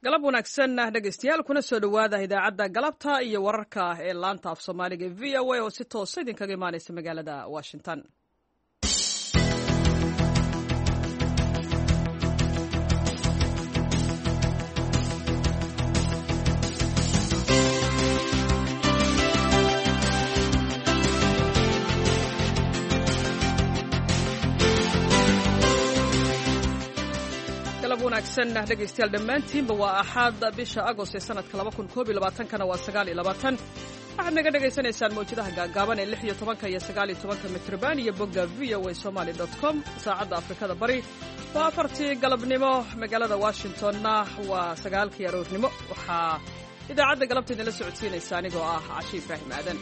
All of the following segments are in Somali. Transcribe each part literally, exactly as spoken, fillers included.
galab wanaagsan dhegaystayaal kuna soo dhowaada idaacadda galabta iyo wararka ee laanta af soomaaliga v o a oo si toosa idinkaga imaanaysa magaalada washington. wanaagsan dhegaystayaal dhammaantiinba waa axad bisha agost ee sanadka laba kun koob iyo labaatankana waa sagaal iyo labaatan waxaad naga dhagaysanaysaan mawjadaha gaagaaban ee lix iyo tobanka iyo sagaal iyo tobanka mitrban iyo bogga v o a somali dot com saacadda afrikada bari waa afartii galabnimo magaalada washingtonna waa sagaalkii aroornimo waxaa idaacadda galabta idinla socodsiinaysa anigoo ah cashi ibraahim aadan.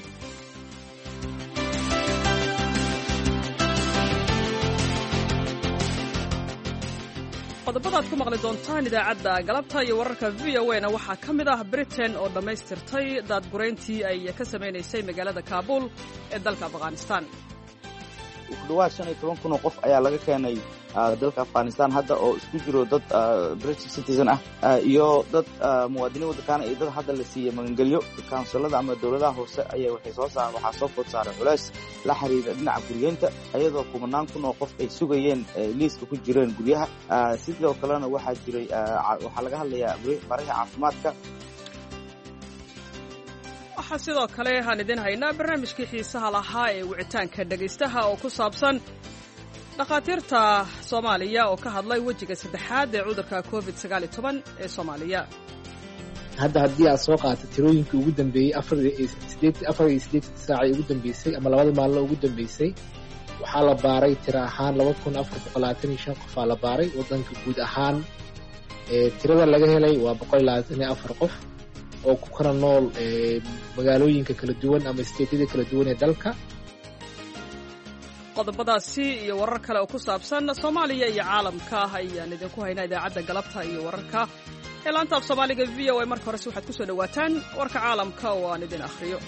qodobada aad ku maqli doontaan idaacadda galabta iyo wararka v o a na waxaa ka mid ah britain oo dhammaystirtay daadgurayntii ay ka samaynaysay magaalada kaabul ee dalka afghanistan. ku dhawaad shan iyo toban kun oo qof ayaa laga keenay dalka afghanistan hadda oo isku jiro dad british citizen ah iyo dad muwaadiniin waddankaana iyo dad hadda la siiyey magangelyo. kaunsilada ama dowladaha hoose ayaa waxay soo saar waxaa soo food saaray culays la xiriira dhinaca guryeynta iyadoo kumanaan kun oo qof ay sugayeen liiska ku jireen guryaha. sidoo kalena waxaa jiray waxaa laga hadlayaa baraha caafimaadka. waxaa sidoo kale aan idin haynaa barnaamijkii xiisaha lahaa ee wicitaanka dhegaystaha oo ku saabsan dhakhaatiirta soomaaliya oo ka hadlay wejiga saddexaad ee cudurka covid sagaal iyo toban ee soomaaliya. hadda haddii aad soo qaata tirooyinkii ugu dambeeyey afar iyo siddeetan saacii ugu dambeysay ama labada maalino ugu dambeysay waxaa la baaray tiro ahaan laba kun afar boqol labaatan iyo shan qofaa la baaray. waddanka guud ahaan tirada laga helay waa boqol labaatan iyo afar qof oo ku kala nool magaalooyinka kala duwan ama isteedyada kala duwan ee dalka. qodobadaasi iyo warar kale oo ku saabsan soomaaliya iyo caalamka ayaan idinku haynaa idaacadda galabta iyo wararka ee laanta af soomaaliga v o a. marka horese waxaad ku soo dhowaataan warka caalamka oo aan idin akhriyo.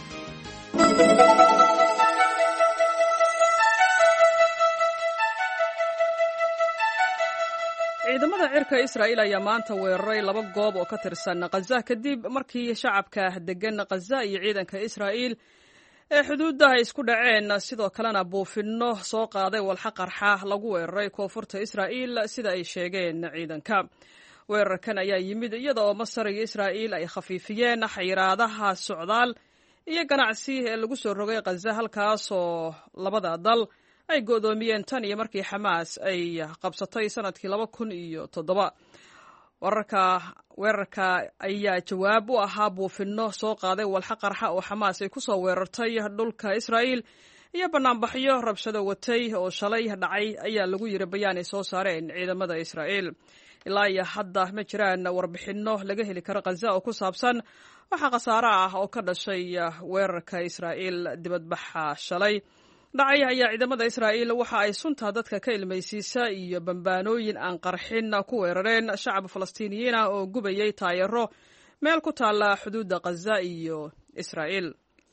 ciidamada cirka israa'iil ayaa maanta weeraray laba goob oo ka tirsan khaza kadib markii shacabka degan khaza iyo ciidanka israa'iil ee xuduudda ay isku dhaceen. sidoo kalena buufinno soo qaaday walxa qarxa lagu weeraray koonfurta israa'iil sida ay sheegeen ciidanka. weerarkan ayaa yimid iyada oo masar iyo israa'iil ay khafiifiyeen xayiraadaha socdaal iyo ganacsi ee lagu soo rogay khaza halkaasoo labada dal ay go'doomiyeen tan iyo markii xamaas ay qabsatay sanadkii laba kun iyo toddoba. wararka weerarka ayaa jawaab u ahaa buufinno soo qaaday walxa qarxa oo xamaas ay ku soo weerartay dhulka israa'iil iyo bannaanbaxyo rabshado watay oo shalay dhacay ayaa lagu yiri bayaan ay soo saareen ciidamada israa'iil. ilaa iyo hadda ma jiraan warbixinno laga heli karo khaza oo ku saabsan waxa khasaare ah oo ka dhashay weerarka israa'iil. dibadbaxa shalay dhacay ayaa ciidamada israa'iil waxa ay sunta dadka ka ilmaysiisa iyo bambaanooyin aan qarxin ku weerareen shacab falastiiniyiin ah oo gubayay taayaro meel ku taalla xuduudda khaza iyo israa'iil.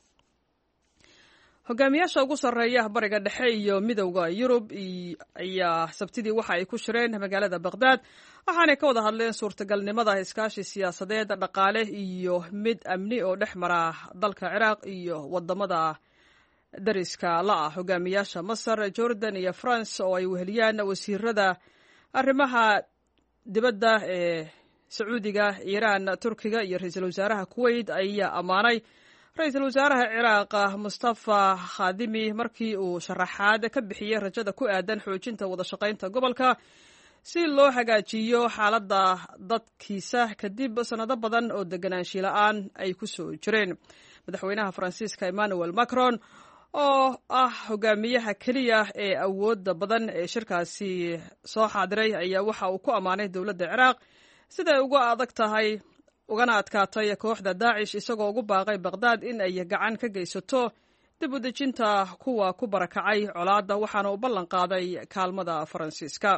hogaamiyaasha ugu sarreeya bariga dhexe iyo midowda yurub ayaa sabtidii waxa ay ku shireen magaalada baqhdaad waxaanay ka wada hadleen suurtagalnimada iskaashi siyaasadeed dhaqaale iyo mid amni oo dhex mara dalka ciraaq iyo wadamada dariska la'ah. hogaamiyaasha masar, jordan iyo france oo ay weheliyaan wasiirada arrimaha dibadda ee sacuudiga, iiraan, turkiga iyo ra-iisul wasaaraha kuwait ayaa ammaanay ra-iisul wasaaraha ciraaq mustafa khadimi markii uu sharaxaad ka bixiyey rajada ku aadan xoojinta wada shaqaynta gobolka si loo hagaajiyo xaaladda dadkiisa kadib sannado badan oo deganaansho la'aan ay ku soo jireen. madaxweynaha faransiiska emmanuel macron oo ah hogaamiyaha keliya ee awoodda badan ee shirkaasi soo xaadiray ayaa waxa uu ku ammaanay dowladda ciraaq siday uga adag tahay ugana adkaatay kooxda daacish isagoo ugu baaqay baqhdaad in ay gacan ka geysato dib u dejinta kuwa ku barakacay colaadda waxaana uu ballan qaaday kaalmada faransiiska.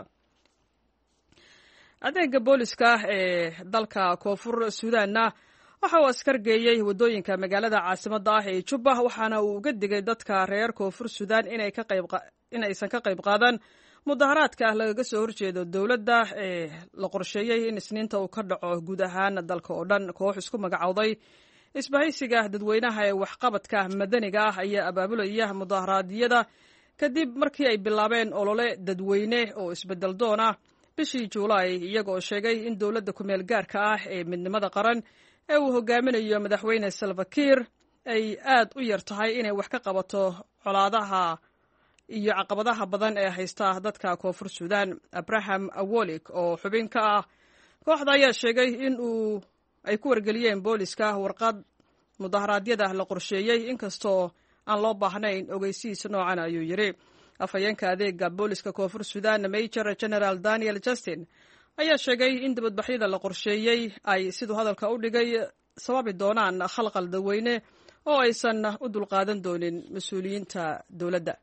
adeega booliska ee dalka koonfur suudaanna waxa uu askar geeyey waddooyinka magaalada caasimadda ah ee jubba waxaana uu uga digay dadka reer koonfur suudaan inaysan ka qayb qaadan mudaharaadka ah lagaga soo horjeedo dowladda ee la qorsheeyey in isniinta uu ka dhaco guud ahaan dalka oo dhan. koox isku magacowday isbahaysiga dadweynaha ee waxqabadka madaniga ah ayaa abaabulaya mudaharaadyada kadib markii ay bilaabeen olole dadweyne oo isbedel doon ah bishii Juulaay, iyagoo sheegay in dowladda ku-meel gaarka ah ee midnimada qaran ee uu hogaaminayo madaxweyne Salva Kiir ay aad u yar tahay inay wax ka qabato colaadaha iyo caqabadaha badan ee haysta dadka koonfur Suudaan. Abraham Awolik oo xubin ka ah kooxda ayaa sheegay in uu ay ku wargeliyeen booliska warqad mudaharaadyada la qorsheeyey inkastoo aan loo baahnayn ogeysiis noocan, ayuu yiri. afhayeenka adeega booliska koonfur Suudaan Major General Daniel Justin ayaa sheegay in dibadbaxyada la qorsheeyey ay sidoo hadalka u dhigay sababi doonaan khalqal dadweyne oo aysan u dulqaadan doonin mas'uuliyiinta dowladda.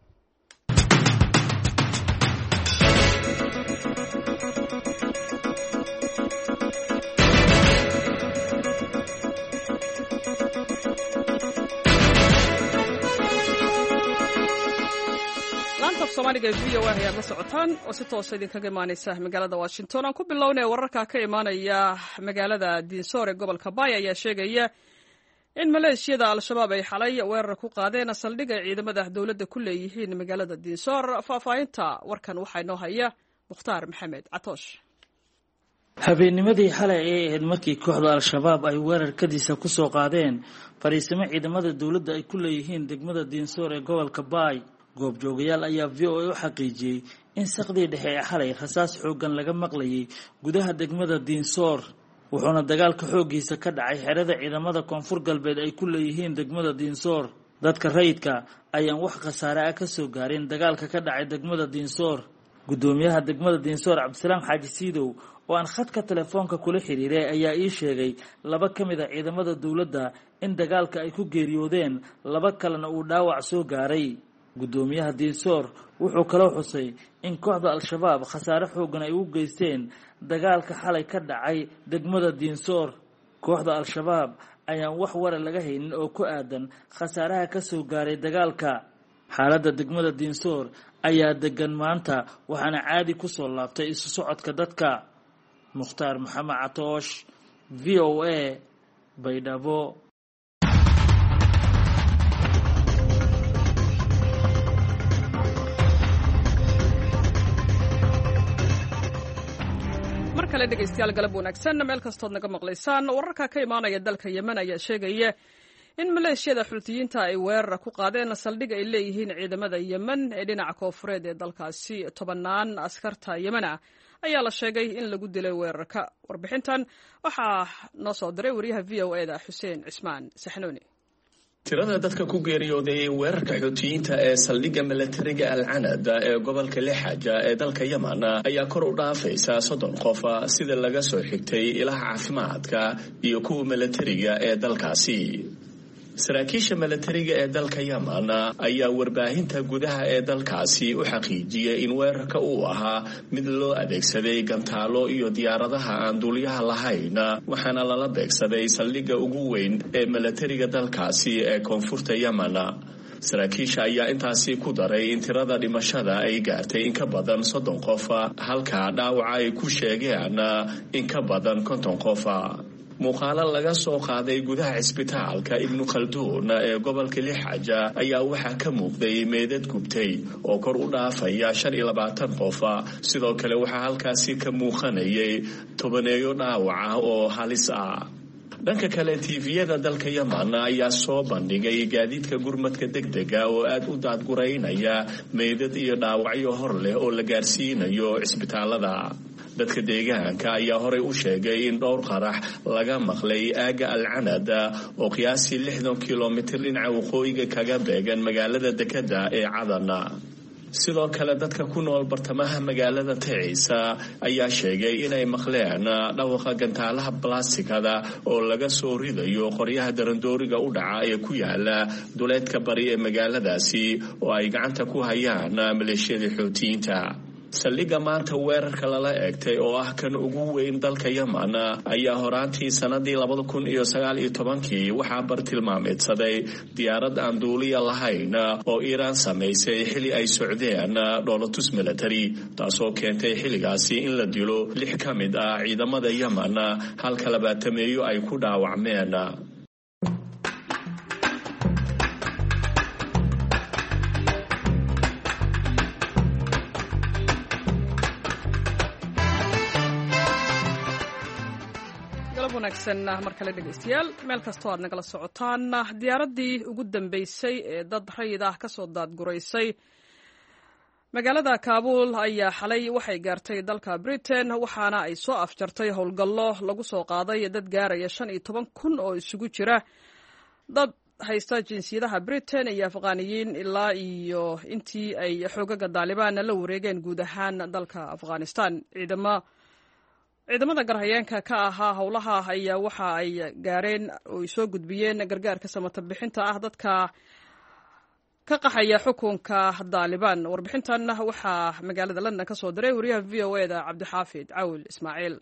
Soomaaliga V O A ayaa la socotaan oo si toos ah idinkaga imaanaysa magaalada Washington. Aan ku bilownay wararka ka imaanaya magaalada Dinsoor ee gobolka Bay ayaa sheegaya in maleeshiyada Al-Shabaab ay xalay weerar ku qaadeen saldhigga ciidamada dowladda ku leeyihiin magaalada Dinsoor. Faahfaahinta warkan waxaa inoo haya Mukhtaar Maxamed Catoosh. habeennimadii xalay ee ahayd markii kooxda Al-Shabaab ay weerar kadiisa ku soo qaadeen fariisimo ciidamada dowladda ay ku leeyihiin degmada Dinsoor ee gobolka Bay. goobjoogayaal ayaa V O A u xaqiijiyey in saqdii dhexe ee xalay rasaas xooggan laga maqlayay gudaha degmada Dinsoor, wuxuuna dagaalka xooggiisa ka dhacay xerada ciidamada koonfur galbeed ay ku leeyihiin degmada Dinsoor. dadka rayidka ayaan wax khasaare ah ka soo gaarin dagaalka ka dhacay degmada Dinsoor. gudoomiyaha degmada Dinsoor Cabdisalaam Xaaji Siidow oo aan khadka telefoonka kula xiriiray ayaa ii sheegay laba ka mid ah ciidamada dowladda in dagaalka ay ku geeriyoodeen, laba kalena uu dhaawac soo gaaray. gudoomiyaha Dinsoor wuxuu kaloo xusay in kooxda Al-Shabaab khasaare xooggan ay u geysteen dagaalka xalay ka dhacay degmada Dinsoor. kooxda Al-Shabaab ayaan wax war laga haynin oo ku aadan khasaaraha ka soo gaaray dagaalka. xaaladda degmada Dinsoor ayaa degan maanta, waxaana caadi ku soo laabtay isu socodka dadka. Mukhtaar Maxamed Catoosh, V O A, Baydhabo. markale dhegeystayaal galab wanaagsan meel kastood naga maqlaysaan. wararka ka imaanaya dalka Yemen ayaa sheegaya in maleeshiyada xultiyiinta ay weerar ku qaadeen saldhig ay leeyihiin ciidamada Yemen ee dhinaca koonfureed ee dalkaasi. tobanaan askarta Yemen ah ayaa la sheegay in lagu dilay weerarka. warbixintan waxaa noo soo diray wariyaha V O A da Xuseen Cismaan Saxnuuni. tirada dadka ku geeriyooday weerarka xutiyiinta ee saldhigga milatariga Al-Canad ee gobolka Lixaaja ee dalka Yemen ayaa kor u dhaafaysa soddon qof sida laga soo xigtay ilaha caafimaadka iyo kuwa milatariga ee dalkaasi. saraakiisha milatariga ee dalka Yemen ayaa warbaahinta gudaha ee dalkaasi u xaqiijiyay in weerarka uu ahaa mid loo adeegsaday gantaalo iyo diyaaradaha aan duuliyaha lahayn, waxaana lala beegsaday saldhigga ugu weyn ee milatariga dalkaasi ee koonfurta Yemen. saraakiisha ayaa intaasi ku daray in tirada dhimashada ay gaartay in ka badan soddon qof, halka dhaawaca ay ku sheegeen in ka badan konton qof. muuqaalo laga soo qaaday gudaha cisbitaalka Ibnu Khalduun ee gobolka Lixaaja ayaa waxaa ka muuqday meedad gubtay oo kor u dhaafaya shan iyo labaatan qof. sidoo kale waxaa halkaasi ka muuqanayay tobaneeyo dhaawaca oo halis ah. dhanka kale tviyada dalka Yemen ayaa soo bandhigay gaadiidka gurmadka degdega oo aad u daadguraynaya meedad iyo dhaawacyo hor leh oo la gaarsiinayo cisbitaalada. dadka deegaanka ayaa horey u sheegay in dhowr qarax laga maqlay aaga Al-Canad oo qiyaasii lixdan kiiloomitir dhinaca waqooyiga kaga beegan magaalada dekada ee Cadan. sidoo kale dadka ku nool bartamaha magaalada Taciisa ayaa sheegay inay maqleen dhawaqa gantaalaha blastikada oo laga soo ridayo qoryaha darandooriga u dhaca ee ku yaala duleedka bari ee magaaladaasi oo ay gacanta ku hayaan maleeshiyada xutiyiinta. saldhigga maanta weerarka lala eegtay oo ah kan ugu weyn dalka Yemen ayaa horaantii sanadii labada kun iyo sagaal iyo tobankii waxaa bartilmaameedsaday diyaarad aan duuliya lahayn oo Iiraan samaysay xili ay socdeen dhoolatus military taasoo keentay xiligaasi in la dilo lix ka mid ah ciidamada Yemen halka labaatameeyo ay ku dhaawacmeen. mar kale dhegeystayaal meel kastoo aad nagala socotaan diyaaradii ugu dambeysay ee dad rayid ah kasoo daadguraysay magaalada Kaabul ayaa xalay waxay gaartay dalka Britain waxaana ay soo afjartay howlgallo lagu soo qaaday dad gaaraya shan iyo toban kun oo isugu jira dad haysta jinsiyadaha Britain iyo Afghaaniyiin ilaa iyo intii ay xoogaga Taliban la wareegeen guud ahaan dalka Afghanistan. ciidamada ciidamada garhayeenka ka ahaa howlaha ayaa waxa ay gaareen oo ay soo gudbiyeen gargaarka samata bixinta ah dadka ka qaxaya xukunka Taliban. warbixintan waxaa magaalada London ka soo diray wariyaha V O A da Cabdixaafid Cawl Ismaaciil.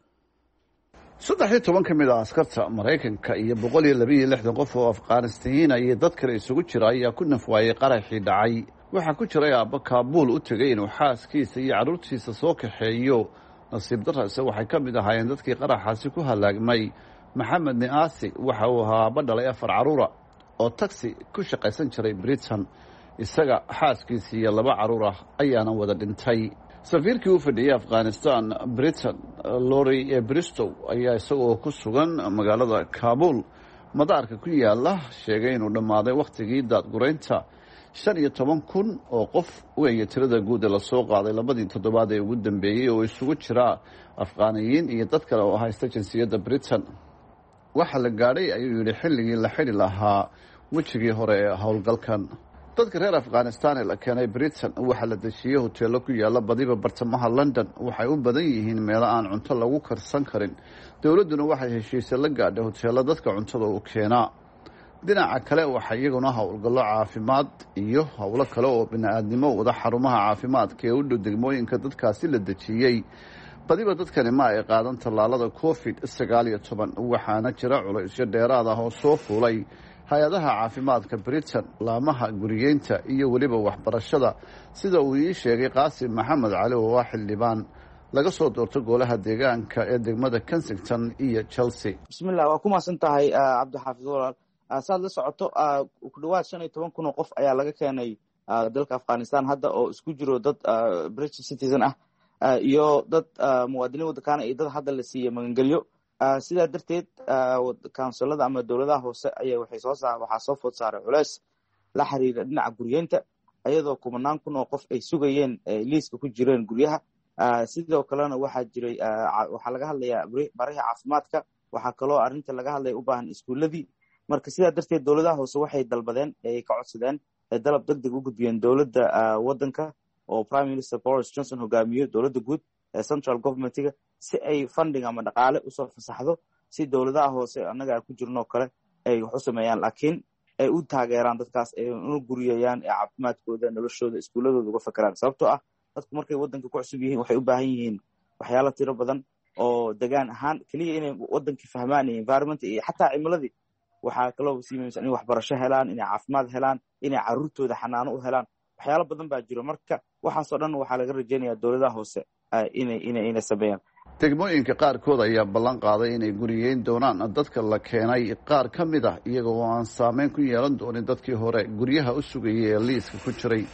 saddex iyo toban ka mid ah askarta Mareykanka iyo boqol iyo laba iyo lixdan qof oo Afghaanistaaniyiin iyo dad kale isugu jira ayaa ku nafwaayay qaraxii dhacay. waxaa ku jiray aabba Kaabul u tegay inuu xaaskiisa iyo carruurtiisa soo kaxeeyo. nasiib darrase waxay ka mid ahaayeen dadkii qaraxaasi ku halaagmay. maxamed niaasi waxa uu ahaa aabba dhalay afar carruura oo taxi ku shaqaysan jiray Britain. isaga xaaskiisa iyo laba carruur ah ayaana wada dhintay. safiirkii u fadhiyay Afghanistan Britain Lori Bristow ayaa isagoo ku sugan magaalada Kaabul madaarka ku yaala sheegay inuu dhammaaday wakhtigii daadguraynta shan iyo toban kun oo qof weeye tirada guud ee lasoo qaaday labadii toddobaad ee ugu dambeeyey oo isugu jira Afghaaniyiin iyo dad kale oo haysta jinsiyadda Britain. waxaa la gaadhay ayuu yidhi xilligii la xidhi lahaa wejigii hore ee howlgalkan. dadka reer Afghanistan ee la keenay Britain waxaa la dejiyey hoteello ku yaala badiba bartamaha London. waxay u badan yihiin meelo aan cunto lagu karsan karin. dowladduna waxay heshiisay la gaadhay hoteello dadka cuntada u keenaa. dhinaca kale waxaa iyaguna howlgallo caafimaad iyo howlo kale oo bini'aadnimo wada xarumaha caafimaadka ee u dhow degmooyinka dadkaasi la dejiyey. badiba dadkani ma ay qaadan tallaalada covid sagaal iyo toban waxaana jira culaysyo dheeraad ah oo soo fuulay hay-adaha caafimaadka Britain, laamaha guriyeynta iyo weliba waxbarashada sida uu ii sheegay Qaasim Maxamed Cali oo ah xildhibaan laga soo doorto golaha deegaanka ee degmada Kensington iyo Chelsea. bismillah waa ku maasan tahay Cabdixaafid walaal. saad la socoto ku dhawaad shan iyo toban kun oo qof ayaa laga keenay dalka Afghanistan hadda oo isku jiro dad British citizen ah iyo dad muwaadiniin waddankaana iyo dad hadda la siiyay magangelyo. sidaa darteed kaunsilada ama dowladaha hoose ayaa waxay soo saar waxaa soo food saaray culays la xiriira dhinaca guryeynta iyadoo kumanaan kun oo qof ay sugayeen liiska ku jireen guryaha. sidoo kalena waxaa jiray waxaa laga hadlayaa baraha caafimaadka. waxaa kaloo arrinta laga hadlaya u baahan iskuuladii. marka sidaa darteed dowladaha hoose waxay dalbadeen ay ka codsadeen dalab degdeg u gudbiyeen dowladda waddanka oo Prime Minister Boris Johnson hogaamiyo dowladda guud ee central governmentiga si ay funding ama dhaqaale usoo fasaxdo si dowladaha hoose annaga ku jirno kale ay wax u sameeyaan laakiin ay u taageeraan dadkaas ay u guriyayaan ee caafimaadkooda noloshooda iskuuladooda uga fakaraan. sababtoo ah dadku markay waddanka ku cusub yihiin waxay u baahan yihiin waxyaalo tiro badan oo degaan ahaan keliya inay waddankii fahmaan iyo environment iyo xataa cimiladii. waxaa kaloo sii muhiimsan in waxbarasho helaan, inay caafimaad helaan, inay carruurtooda xanaano u helaan. waxyaalo badan baa jiro. marka waxaasoo dhan waxaa laga rajaynayaa dowladaha hoose inay inay inay sameeyaan. degmooyinka qaarkood ayaa ballan qaaday inay guriyeyn doonaan dadka la keenay qaar ka mid ah iyaga oo aan saameyn ku yeelan doonin dadkii hore guryaha u sugayay ee liiska ku jiray.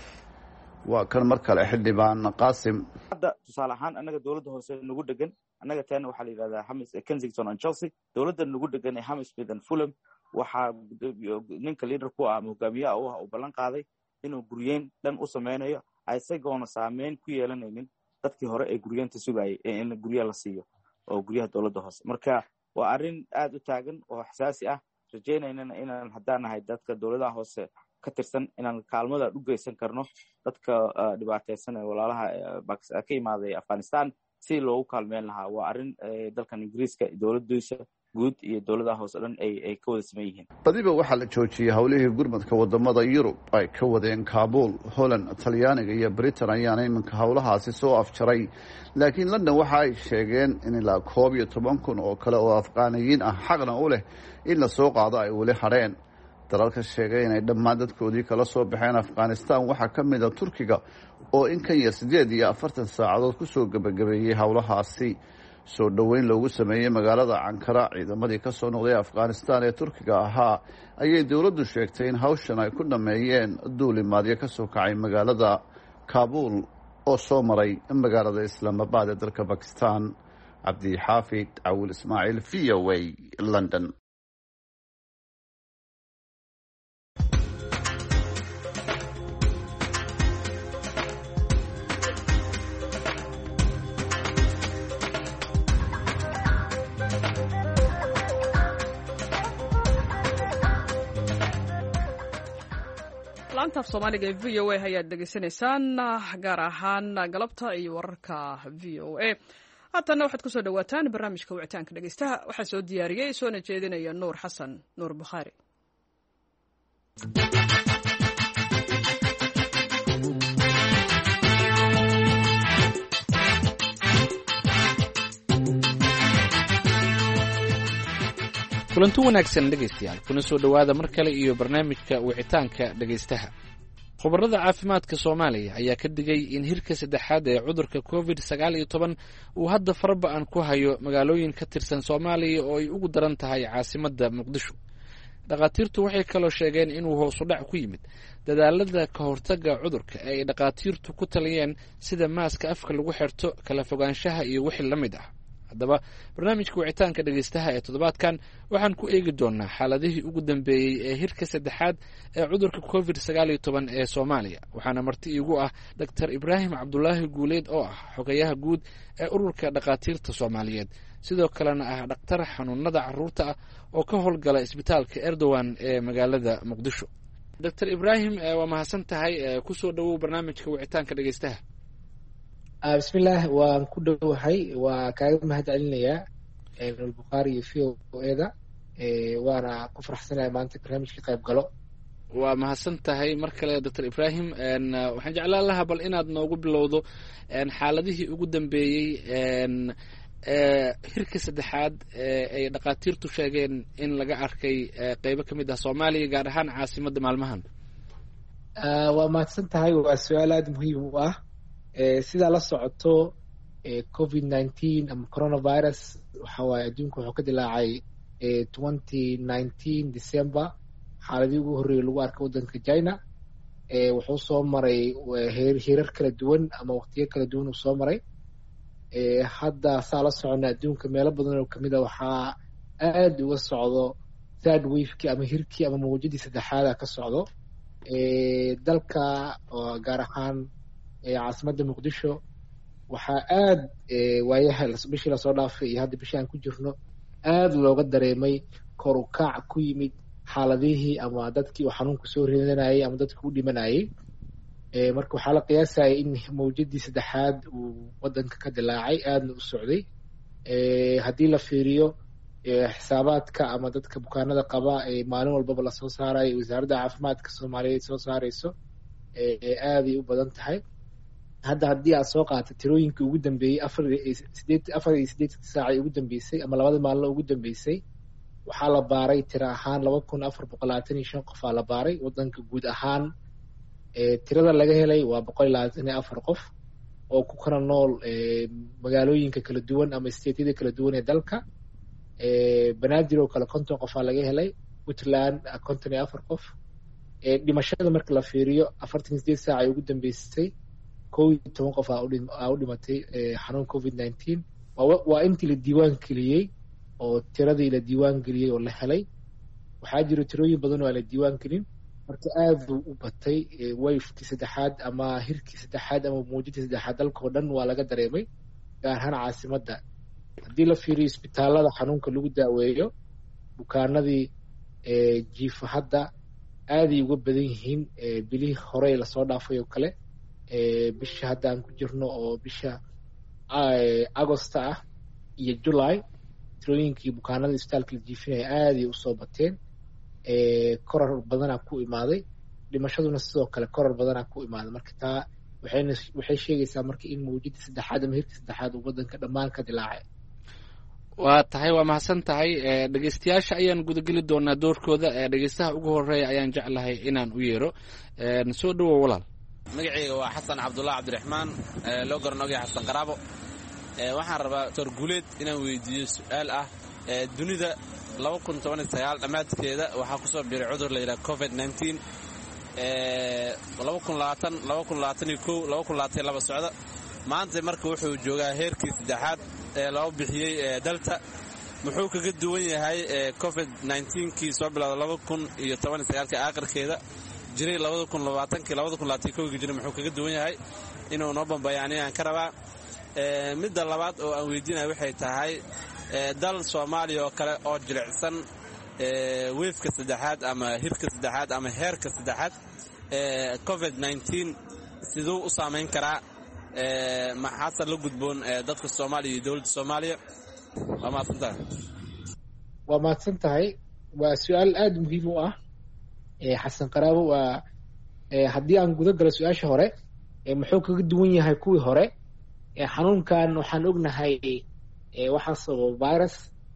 waa kan mar kale xildhibaan Qaasim. hadda tusaale ahaan annaga dowladda hoose nagu dhegan annaga taana waxaa la yidhahdaa Hamis Kensington and Chelsea. dowladda nagu dhegan ee Hammersmith and Fulham waxaa ninka leader ku ah ama hogaamiyaha u ah uu ballan qaaday inuu guryeyn dhan u sameynayo isagoona saameyn ku yeelanaynin dadkii hore ee guryeynta sugayay in guryaha la siiyo oo guryaha dowladda hoose. marka waa arrin aad u taagan oo xasaasi ah. rajaynayna inaan haddaan nahay dadka dowladaha hoose ka tirsan inaan kaalmada u geysan karno dadka dhibaataysan ee walaalaha ka imaaday Afghanistan si loogu kaalmeyn lahaa. waa arrin dalkan ingiriiska dowladdiisa guud iyo dowladaha hoose dhan ay ay ka wada siman yihiin. badiba waxaa la joojiyey howlihii gurmadka wadamada yurub ay ka wadeen kaabul, holland, talyaaniga iyo britain ayaana iminka howlahaasi soo afjaray. laakiin london waxa ay sheegeen in ilaa koob iyo toban kun oo kale oo afqaaniyiin ah xaqna u leh in la soo qaado ay weli hadheen. dalalka sheegay inay dhammaan dadkoodii kala soo baxeen afghanistan waxaa ka mid a turkiga oo in kan yar siddeed iyo afartan saacadood kusoo gebagabeeyey howlahaasi. soo dhoweyn loogu sameeyey magaalada cankara ciidamadii ka soo noqday afghanistan ee turkiga ahaa ayay dowladdu sheegtay in hawshan ay ku dhammeeyeen duulimaadyo ka soo kacay magaalada kaabul oo soo maray magaalada islaamabad ee dalka bakistan. cabdixaafid cawil ismaaciil, v o a, london. laanta af soomaaliga ee v o a ayaad dhegaysanaysaan, gaar ahaan galabta iyo wararka v o a. haatana waxaad kusoo dhawaataan barnaamijka wicitaanka dhegeystaha. waxaa soo diyaariyey soona jeedinaya nuur xasan nuur bukhaari. kulanti wanaagsan dhegaystayaal, kuna soo dhowaada mar kale iyo barnaamijka wicitaanka dhegaystaha. khubarada caafimaadka soomaaliya ayaa ka digay in hirka saddexaad ee cudurka covid sagaal iyo toban uu hadda faraba-an ku hayo magaalooyin ka tirsan soomaaliya oo ay ugu daran tahay caasimadda muqdisho. dhakhaatiirtu waxay kaloo sheegeen inuu hoosu dhac ku yimid dadaalada ka hortagga cudurka ee ay dhakhaatiirtu ku taliyeen sida maaska afka lagu xirto, kala fogaanshaha iyo wixii la mid ah. haddaba barnaamijka wicitaanka dhegaystaha ee toddobaadkan waxaan ku eegi doonaa xaaladihii ugu dambeeyey ee hirka saddexaad ee cudurka covid sagaal iyo toban ee soomaaliya. waxaana marti iigu ah doctor ibraahim cabdulaahi guuleed oo ah xogayaha guud ee ururka dhakhaatiirta soomaaliyeed, sidoo kalena ah dhakhtar xanuunada caruurta ah oo ka howlgala isbitaalka erdogan ee magaalada muqdisho. doctor ibraahim, waa mahadsan tahay, kusoo dhowow barnaamijka wicitaanka dhegaystaha. bismillaah, waan ku dhowahay, waa kaaga mahad celinayaa nulbukhaari iyo v o eda, waana ku faraxsanahay maanta barnaamijka qayb galo. waa mahadsan tahay mar kale doctor ibraahim. waxaan jeclaan lahaa bal inaad noogu bilowdo xaaladihii ugu dambeeyey hirka saddexaad ay dhakhaatiirtu sheegeen in laga arkay qeybo ka mid ah soomaaliya, gaar ahaan caasimadda maalmahan. waa mahadsan tahay, waa su-aal aada muhiim u ah. sidaa la socoto covid nineteen ama coronavirus waxa waaye adduunka wuxuu ka dilaacay twenty nineteen december. xaaladii ugu horreeyay lagu arkay waddanka china. wuxuu soo maray hirar kala duwan ama waqtiyo kala duwan uu soo maray. hadda saa la socona adduunka meelo badan oo kamid a waxaa aada uga socdo third wavekii ama hirkii ama mawjadii saddexaada ka socdo dalka, gaar ahaan caasimadda muqdisho. waxaa aada waayaha bishii lasoo dhaafay iyo hadda bishii aan ku jirno aada looga dareemay kor u kaac ku yimid xaaladihii ama dadkii uu xanuunku soo ridanayay ama dadkii u dhimanayay. marka waxaa la qiyaasaya in mawjadii saddexaad uu wadanka ka dilaacay, aadna u socday. haddii la fiiriyo xisaabaadka ama dadka bukaanada qaba ee maalin walbaba lasoo saarayo wasaaradda caafimaadka soomaaliyeed soo saareyso, aaday u badan tahay. hadda haddii aad soo qaata tirooyinkii ugu dambeeyey afar sideed afar iyo siddeetan saacii ugu dambeysay ama labada maalin ugu dambeysay, waxaa la baaray tiro ahaan laba kun afar boqol labaatan iyo shan qof aa la baaray wadanka guud ahaan. tirada laga helay waa boqol iyo labaatan iyo afar qof oo ku kala nool magaalooyinka kala duwan ama stateyada kala duwan ee dalka. banaadir oo kale konton qof aa laga helay, puntland konton iyo afar qof. dhimashada marka la fiiriyo afartan iyo sideed saacii ugu dambeysay kow iyo toban qof aa u dhimatay xanuun covid nineteen. waa intii la diiwaan geliyey oo tiradii la diiwaan geliyey oo la helay. waxaa jiro tirooyin badan oo aan la diiwaan gelin, marka aada u batay wayfkii saddexaad ama hirkii saddexaad ama mawjadii saddexaad dalka oo dhan waa laga dareemay, gaar ahaan caasimadda. haddii la fiiriyo isbitaalada xanuunka lagu daaweeyo, bukaanadii jiifa hadda aaday uga badan yihiin bilihii horey lasoo dhaafay oo kale. bisha hadda aan ku jirno oo bisha agosta ah iyo july tirooyinkii bukaanada isbitaalka la jiifinaya aaday usoo bateen koror badanaa ku imaaday dhimashaduna sidoo kale koror badanaa ku imaaday marka taa waxayna waxay sheegaysaa marka in mawjida saddexaad ama hirka saddexaad uu waddanka dhammaan ka dilaacay. waa tahay waa mahadsan tahay dhegeystayaasha ayaan gudageli doonaa doorkooda dhegeystaha ugu horeeya ayaan jeclahay inaan u yeero soo dhawow walaal. magacayga waa xasan cabdullahi cabdiraxmaan loo garanogaya xasan qaraabo. waxaan rabaa doctor guuleed inaan weydiiyo su-aal ah dunida laba kun toban iyo sagaal dhammaadkeeda waxaa kusoo biiray cudur la yidhaha covid nineteen laba kun labaatan laba kun labaatan iyo kow laba kun labaatan iyo laba socda maanta marka wuxuu joogaa heerkii saddexaad ee loo bixiyey delta muxuu kaga duwan yahay covid nineteen-kii soo bilowda laba kun iyo toban iyo sagaalka aakhirkeeda jiray labada kun labaatankii labada kun labaatan iyo kowgii jiray muxuu kaga duwan yahay inuu noo bambayaani aan ka rabaa. midda labaad oo aan weydiinaya waxay tahay dal soomaaliya oo kale oo jilicsan weefka saddexaad ama hirka saddexaad ama heerka saddexaad covid nineteen siduu u saamayn karaa maxaase la gudboon dadka soomaaliya iyo dowladda soomaaliya. waa mahadsan tahay. waa mahadsan tahay waa su-aal aada muhiim u ah xasan qaraabo. waa haddii aan guda galo su-aasha hore muxuu kaga duwan yahay kuwii hore xanuunkan waxaan ognahay waxaa sababa virus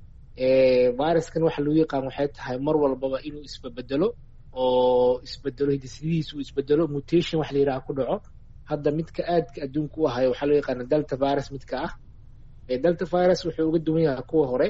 viruskan waxa loo yaqaan waxay tahay mar walbaba inuu isbabedelo oo isbedelo hidisidihiisa uu isbedelo mutation wax la yidhaha ku dhaco. hadda midka aadka adduunka u ahayo waxaa loo yaqaana delta virus midka ah. delta virus wuxuu uga duwan yahay kuwa hore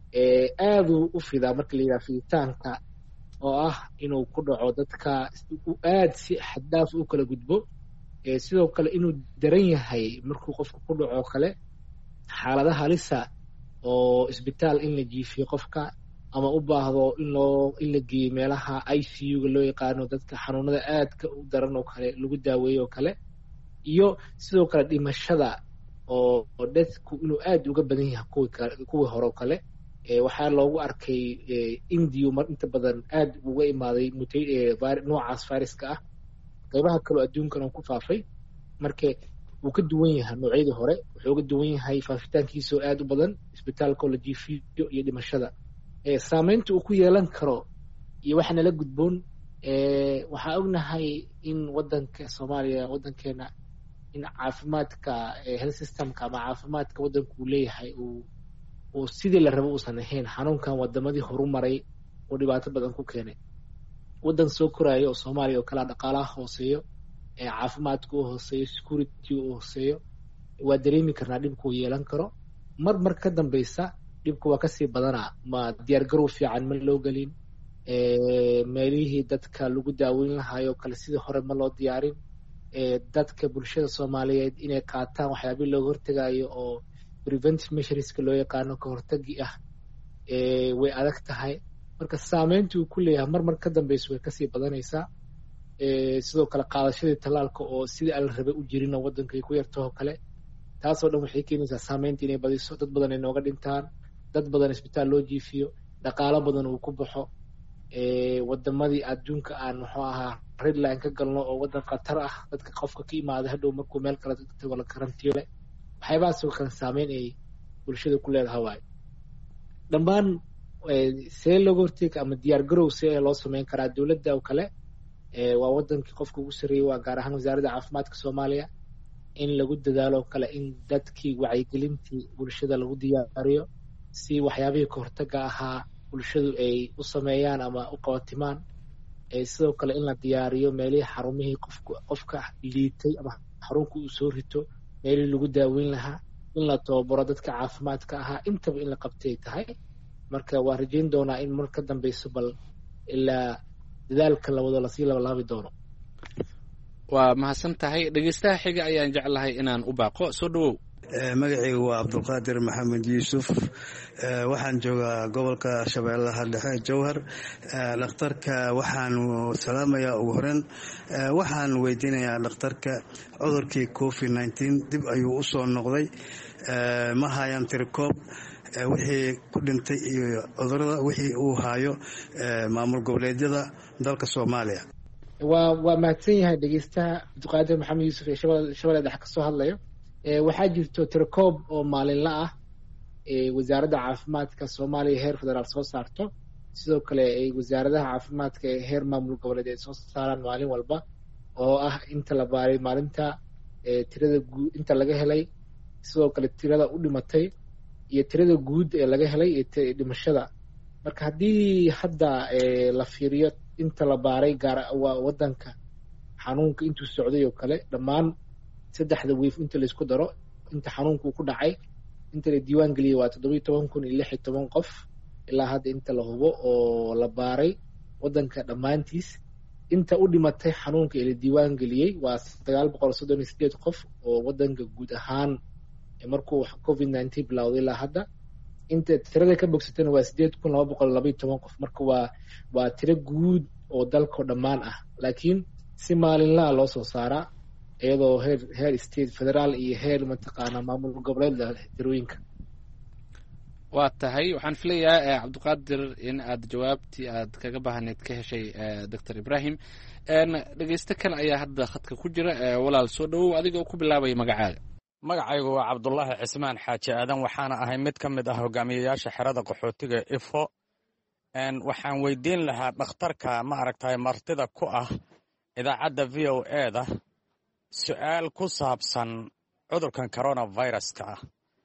aaduu u fidaa marka la yidhaha fiditaanka oo ah inuu ku dhaco dadka aad si xaddaaf u kala gudbo sidoo kale inuu daran yahay markuu qofka ku dhaco kale xaalada halisa oo isbitaal in la jiifiyo qofka ama u baahdo in loo in la geeyo meelaha I C U-ga loo yaqaano dadka xanuunada aadka u daran oo kale lagu daaweeyo oo kale iyo sidoo kale dhimashada oo dadku inuu aad uga badan yahay kuwii kuwii hore oo kale waxaa loogu arkay India mar inta badan aad uga imaaday noocaas viruska ah qaybaha kaloo adduunkan uu ku faafay marka wuu ka duwan yahay noocyadii hore wuxuu uga duwan yahay faafitaankiisa oo aad u badan isbitaalka oo la jiifiyo iyo dhimashada saamaynta uu ku yeelan karo iyo waxa nala gudboon waxaa ognahay in wadanka Soomaaliya wadankeena in caafimaadka health systemka ama caafimaadka wadanku uu leeyahay uu uu sidii la rabo uusan ahayn xanuunkan wadamadii horumaray oo dhibaato badan ku keenay. wadan soo koraayo oo Soomaaliya oo kala dhaqaalaha hooseeyo caafimaadku oo hooseeyo security oo hooseeyo waa dareemi karnaa dhibku uu yeelan karo mar mar ka dambeysa dhibku waa kasii badanaa ma diyaar garow fiican ma loo gelin meelihii dadka lagu daaweyn lahaayoo kale sidii hore ma loo diyaarin dadka bulshada Soomaaliyeed inay qaataan waxyaabihii looga hortagayo oo preventive measureska loo yaqaano ka hortagi ah way adag tahay marka saamaynta uu ku leeyahay mar mar ka dambeysa way kasii badanaysaa. sidoo kale qaadashadii tallaalka oo sidii aan la rabay u jirin oo waddanka ay ku yartahoo kale taasoo dhan waxay keenaysaa saamaynta inay badiso dad badan ay nooga dhintaan dad badan isbitaal loo jiifiyo dhaqaalo badan uu ku baxo wadamadii adduunka aan muxuu ahaa redline ka galno oo waddan khatar ah dadka qofka ka imaada hadhow markuu meel kale tago la karantiyo leh waxyaabahaasoo kale saameyn ay bulshada ku leedahay waayo. dhammaan see looga hortega ama diyaar garow see loo sameyn karaa dowladda oo kale waa wadankii qofka ugu sarreeyay waa gaar ahaan wasaaradda caafimaadka Soomaaliya in lagu dadaalo kale in dadkii wacyigelintii bulshada lagu diyaariyo si waxyaabihii ka hortaga ahaa bulshadu ay u sameeyaan ama u qabatimaan sidoo kale in la diyaariyo meelihii xarumihii qofka qofka liitay ama xarunka uu soo rito meelihii lagu daaweyn lahaa in la tababaro dadka caafimaadka ahaa intaba in la qabtay tahay marka waa rajayn doonaa in mar ka dambeyso bal ilaa dadaalka la wado lasii labalaabi doono. waa mahadsan tahay dhegeystaha xiga ayaan jeclahay inaan u baaqo soo dhawow. magacaygu waa cabdulqaadir maxamed yuusuf waxaan joogaa gobolka shabeellaha dhexe jowhar. dhakhtarka waxaan salaamayaa ugu horeyn waxaan weydiinayaa dhakhtarka cudurkii covid nineteen dib ayuu u soo noqday ma hayaan tirikoob wixii ku dhintay iyo cudurada wixii uu haayo maamul goboleedyada dalka Soomaaliya. waa waa mahadsan yahay dhegeystaha cabdulqaadir maxamed yuusuf ee shabeellaha dhexe ka soo hadlayo. waxaa jirto tirakoob oo maalinla ah wasaaradda caafimaadka soomaaliya heer federaal soo saarto, sidoo kale ay wasaaradaha caafimaadka ee heer maamul goboleed ay soo saaraan maalin walba, oo ah inta la baaray maalinta, tirada guud inta laga helay, sidoo kale tirada u dhimatay iyo tirada guud ee laga helay iyo dhimashada. marka haddii hadda la fiiriyo inta la baaray gaar wadanka xanuunka intuu socday oo kale, dhammaan saddexda weyf inta laisku daro, inta xanuunka uu ku dhacay, inta la diiwaan geliyey waa toddobiyo toban kun iyo lix iyo toban qof ilaa hadda inta la hubo oo la baaray wadanka dhammaantiis. inta u dhimatay xanuunka ee la diiwaan geliyey waa sagaal boqol soddon iyo sideed qof oo wadanka guud ahaan markuu covid nineteen bilowday ilaa hadda. inta tirada ka bogsatana waa sideed kun laba boqol laba iyo toban qof. marka waa waa tiro guud oo dalkao dhammaan ah, laakiin si maalinlaha loo soo saaraa iyadoo heer heer state federaal iyo heer mataqaanaa maamul goboleedla tirooyinka. waa tahay, waxaan filayaa cabdiqaadir in aad jawaabtii aad kaga baahneed ka heshay doctor ibrahim. dhegeysto kale ayaa hadda khadka ku jira. walaal soo dhawow, adigoo ku bilaabaya magacaaga. magacaygu waa cabdulaahi cismaan xaaji aadan, waxaana ahay mid ka mid ah hogaamiyayaasha xerada qaxootiga ifo. waxaan weydiin lahaa dhakhtarka ma aragtay martida ku ah idaacadda v o eda su-aal ku saabsan cudurkan coronaviruska ah.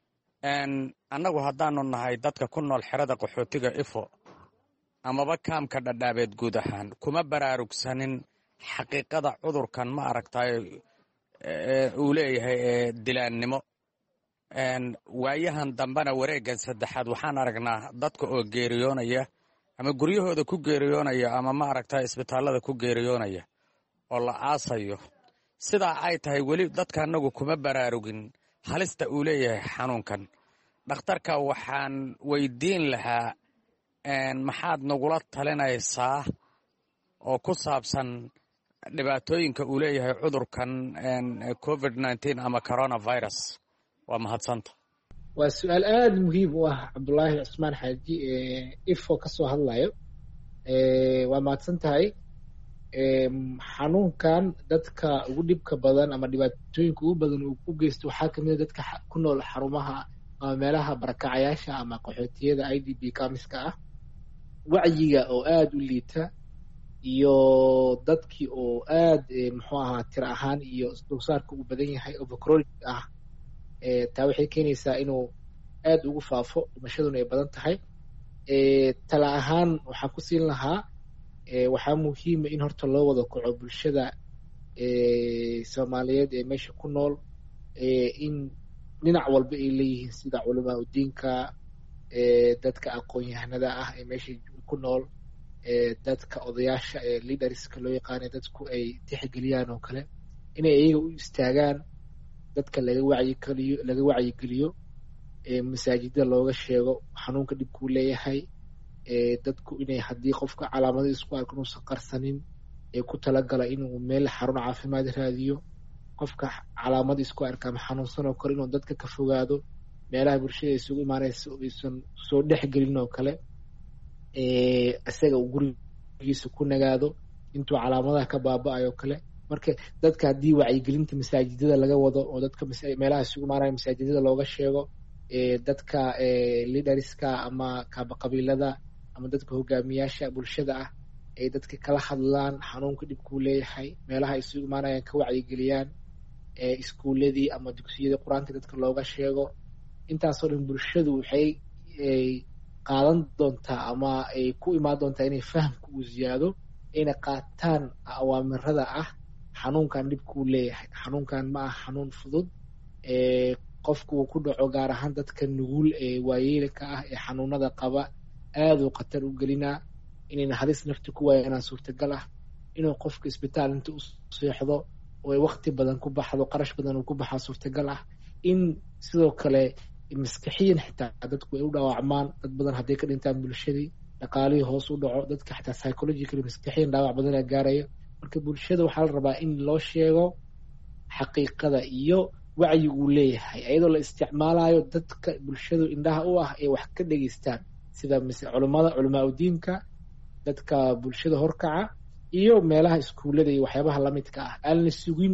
annagu haddaanu nahay dadka ku nool xerada qaxootiga ifo amaba kaamka dhadhaabeed guud ahaan kuma baraarugsanin xaqiiqada cudurkan ma aragtay uu leeyahay dilaannimo. waayahan dambena wareeggan saddexaad waxaan aragnaa dadka oo geeriyoonaya ama guryahooda ku geeriyoonaya ama ma aragtay isbitaallada ku geeriyoonaya oo la aasayo. sidaa ay tahay weli dadka annagu kuma baraarugin halista uu leeyahay xanuunkan. dhakhtarka waxaan weydiin lahaa maxaad nagula talinaysaa oo ku saabsan dhibaatooyinka uu leeyahay cudurkan covid nineteen ama coronavirus. waa mahadsanta. waa su-aal aada muhiim u ah cabdulaahi cismaan xaaji ifo ka soo hadlayo. waa mahadsan tahay. xanuunkan dadka ugu dhibka badan ama dhibaatooyinka ugu badan uu ku geysto waxaa kamid a dadka ku nool xarumaha ama meelaha barakacayaasha ama qaxootiyada i d b kamiska ah, wacyiga oo aada u liita iyo dadkii oo aad muxuu ahaa tiro ahaan iyo dulsaarka uu badan yahay overcrowded ah. taa waxay keenaysaa inuu aad ugu faafo, dhimashaduna ay badan tahay. tala ahaan waxaan ku siin lahaa waxaa muhiima in horta loo wada kaco bulshada soomaaliyeed ee meesha ku nool, in dhinac walba ay leeyihiin sida culamaa udiinka, dadka aqoon-yahanada ah ee meesha ku nool, dadka odayaasha ee leaderska loo yaqaana dadku ay tixgeliyaan oo kale, inay iyaga u istaagaan, dadka laga wacyigeliyo laga wacyigeliyo, masaajida looga sheego xanuunka dhibkuu leeyahay, dadku inay haddii qofka calaamada isku arko inuusan qarsanin, ee ku talagala inuu meel xarun caafimaad raadiyo. qofka calaamada isku arka ama xanuunsan oo kale inuu dadka ka fogaado, meelaha bulshada isugu imaanaysa aysan soo dhexgelin oo kale, isaga uu gurigiisa ku nagaado intuu calaamadaha ka baaba-ayo kale. marka dadka haddii wacyigelinta masaajidada laga wado oo dadka meelaha isugu imaanaya masaajidada looga sheego, dadka leaderska ama qabiilada ama dadka hogaamiyaasha bulshada ah ay dadka kala hadlaan xanuunka dhibkuu leeyahay, meelaha isugu imaanayaan ka wacyigeliyaan, iskuuladii ama dugsiyadii qur-aanka dadka looga sheego. intaasoo dhan bulshadu waxay qaadan doontaa ama ay ku imaan doontaa inay fahamka uu ziyaado, ayna qaataan awaamirada ah xanuunkan dhibkuu leeyahay. xanuunkan ma ah xanuun fudud, qofku uu ku dhaco gaar ahaan dadka nugul ee waayeelka ah ee xanuunada qaba aaduu khatar u gelinaa, inayna halis nafti ku waayanaan suurtagal ah, inuu qofka isbitaal inta u seexdo oo ay wakti badan ku baxdo, qarash badan uu ku baxaa suurtagal ah. in sidoo kale maskaxiyan xitaa dadku ay u dhaawacmaan, dad badan hadday ka dhintaan bulshadii, dhaqaalihii hoos u dhaco, dadka xitaa psychological maskaxiyan dhaawac badana gaaraya. marka bulshada waxaa la rabaa in loo sheego xaqiiqada iyo wacyi uu leeyahay, iyadoo la isticmaalayo dadka bulshadu indhaha u ah ee wax ka dhegeystaan, sida culimada culamaa udiinka, dadka bulshada horkaca iyo meelaha iskuullada iyo waxyaabaha lamidka ah. aan la sugin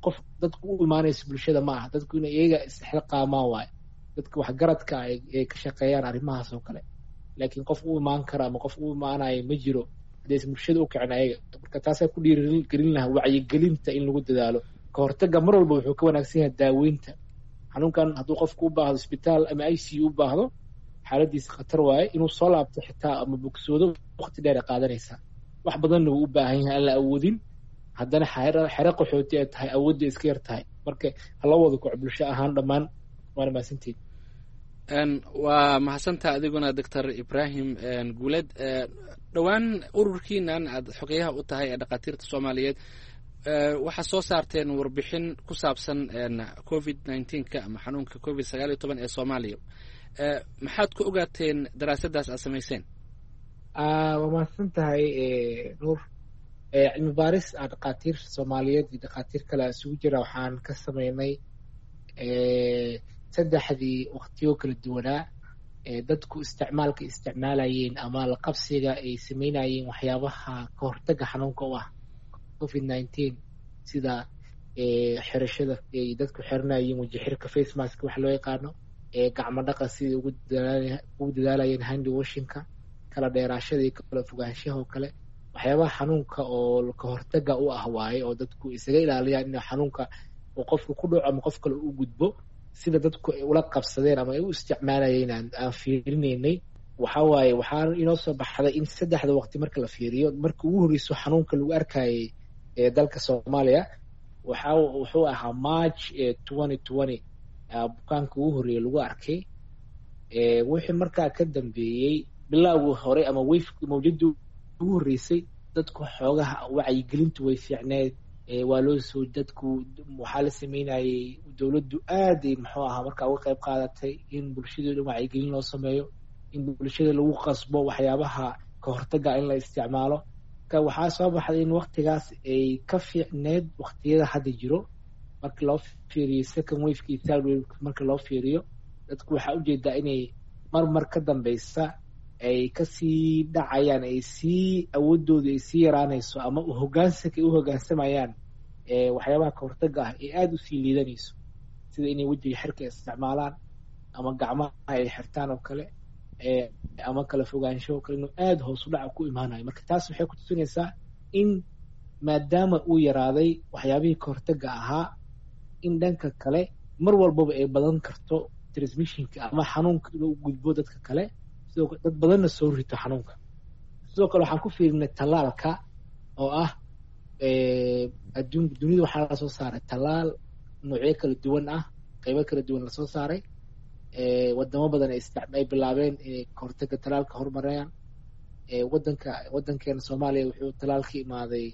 qof dadku u imaanaysa bulshada ma aha, dadku inay iyaga isxilqaamaan waayo, dadka waxgaradka ay ka shaqeeyaan arrimahaas oo kale. laakiin qof u imaan kara ama qof u imaanayo ma jiro haddaysan bulshada u kicin ayaga. marka taasaa ku dhiirigelin lahaa wacyigelinta in lagu dadaalo. ka hortagga mar walba wuxuu ka wanaagsan yahay daaweynta. xanuunkan hadduu qofku u baahdo isbitaal ama i c u u baahdo, xaaladiisa khatar waaye, inuu soo laabto xitaa ama bogsoodo waqti dheer ay qaadanaysaa. wax badanna wuu u baahan yahay aan la awoodin, haddana xero qaxooti ay tahay, awoodda iska yar tahay. marka hala wada koc bulsho ahaan dhammaan. waana mahadsantihin. waa mahadsantaha adiguna doctor Ibrahim Guuled. dhowaan ururkiinan aad xogeyaha u tahay ee dhakhaatiirta Soomaaliyeed waxaa soo saarteen warbixin ku saabsan covid nineteen-ka ama xanuunka covid sagaal iyo toban ee Soomaaliya. maxaad ku ogaateen daraasadaas aad samayseen? waa mahadsantahay Nuur. cilmi baaris aan dhakhaatiir Soomaaliyeed iyo dhakhaatiir kale isugu jira waxaan ka sameynay saddexdii waqtiyo kala duwanaa ee dadku isticmaalka isticmaalayeen ama la qabsiga ay sameynayeen waxyaabaha ka hortagga xanuunka u ah covid nineteen, sida xirashada ay dadku xiranayeen waji xirka face mask wax loo yaqaano, gacmo dhaqa sidii ugu dadaalayeen hand washingka, kala dheeraashada iyo kala fogaanshaha oo kale. waxyaabaha xanuunka oo ka hortagga u ah waaye oo dadku isaga ilaaliyaan in xanuunka uu qofku ku dhaco ama qof kale u gudbo, sida dadku ay ula qabsadeen ama ay u isticmaalayeen aan fiirinaynay. waxa waaye waxaa inoo soo baxday in saddexda waqti marka la fiiriyo, marka ugu horreyso xanuunka lagu arkayay ee dalka Soomaaliya waxa wuxuu ahaa March twenty twenty bukaanka ugu horreeyay lagu arkay. wixii markaa ka dambeeyey bilowgii hore ama wave mawjadii ugu horreysay, dadku xoogaha wacyigelintu way fiicneed. waa loo soo dadku waxaa la sameynayay, dowladdu aad ay muxuu ahaa markaa uga qayb qaadatay in bulshada dhan wacyigelin loo sameeyo, in bulshada lagu qasbo waxyaabaha ka hortagga in la isticmaalo. ka waxaa soo baxday in waqtigaas ay ka fiicneed waqtiyada hadda jiro. marka loo fiiriyo second wave iyo third wave, marka loo fiiriyo dadku waxaa ujeedaa inay mar mar ka dambeysa ay kasii dhacayaan, ay sii awoodooda ay sii yaraanayso, ama hoggaansanka ay u hoggaansamayaan waxyaabaha ka hortagga ah ee aada u sii liidanayso, sida inay wejiga xirka isticmaalaan ama gacmaha ay xirtaan oo kale, ama kala fogaansho oo kale, inuu aada hoos u dhaca ku imaanayo. marka taas waxay ku tusinaysaa in maadaama uu yaraaday waxyaabihii ka hortagga ahaa, in dhanka kale mar walbaba ay badan karto transmissionka ama xanuunka inuu gudbo dadka kale, dad badanna soo rito xanuunka. sidoo kale waxaan ku fiirinay tallaalka oo ah adduunka dunida waxaa lasoo saaray tallaal noocyo kala duwan ah, qaybo kala duwan lasoo saaray. wadamo badan ay bilaabeen inay ka hortagga tallaalka horumarayaan. wadanka wadankeena Soomaaliya wuxuu tallaalka imaaday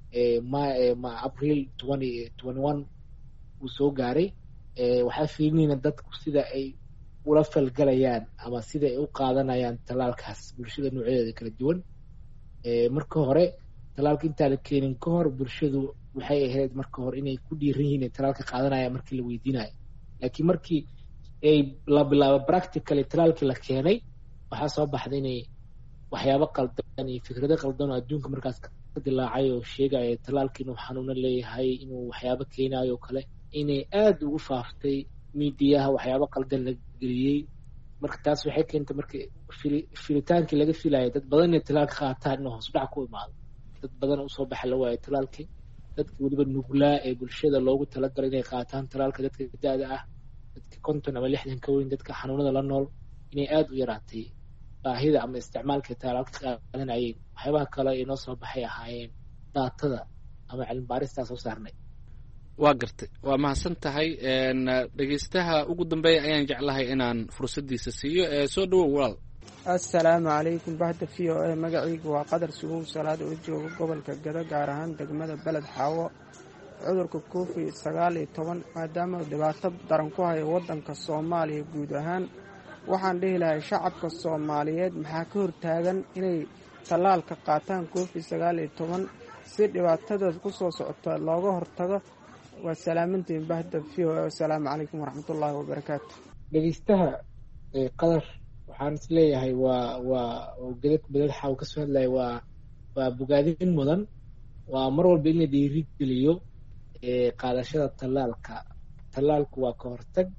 ma April twenty twenty one uu soo gaaray. waxaa fiirinayna dadku sida ay ula falgalayaan ama sida ay u qaadanayaan tallaalkaas bulshada noocyadeeda kala duwan. marka hore tallaalka intaan la keenin ka hor, bulshadu waxay ahayd marka hore inay ku dhiiran yihiin in tallaalka qaadanaya markii la weydiinayo. laakiin markii ay la bilaabo practically tallaalkii la keenay, waxaa soo baxday inay waxyaabo qaldan iyo fikrado qaldan oo adduunka markaas ka dilaacay oo sheegaya tallaalka inuu xanuuno leeyahay, inuu waxyaabo keenayo oo kale, inay aada ugu faaftay miidiyaha, waxyaabo qaldan la geliyey. marka taas waxay keentay marka filitaankii laga filayay dad badan inay tallaalka qaataan inuu hoos dhac ku imaado. dad badan usoo baxa la waayay tallaalkii. dadka weliba nuglaa ee bulshada loogu talagalay inay qaataan tallaalka, dadka da-da ah, dadka konton ama lixdan ka weyn, dadka xanuunada la nool, inay aada u yaraatay baahida ama isticmaalka tallaalka qaadanayeen. waxyaabaha kale ee noo soo baxay ahaayeen daatada ama cilmi baaristaa soo saarnay. waa gartay, waa mahadsan tahay. dhegeystaha ugu dambeeya ayaan jeclahay inaan fursaddiisa siiyo. soo dhawow walaal. assalaamu calaykum bahda v o a. magacaygu waa qadar suguw salaad oo jooga gobolka Gado, gaar ahaan degmada Beled Xaawo. cudurka covid sagaal iyo toban maadaama dhibaato daran ku hayo waddanka Soomaaliya guud ahaan, waxaan dhihi lahay shacabka Soomaaliyeed maxaa ka hortaagan inay tallaalka qaataan covid sagaal iyo toban si dhibaatadaas ku soo socota looga hortago. waa salaamantiin bahda v o a. assalaamu calaykum waraxmatullaahi wabarakaatu. dhegeystaha qadar waxaan is leeyahay waa waa gedad bedad xaw ka soo hadlaya waa waa bogaadin mudan. waa mar walba in la dhiirigeliyo qaadashada tallaalka. Tallaalku waa ka hortag,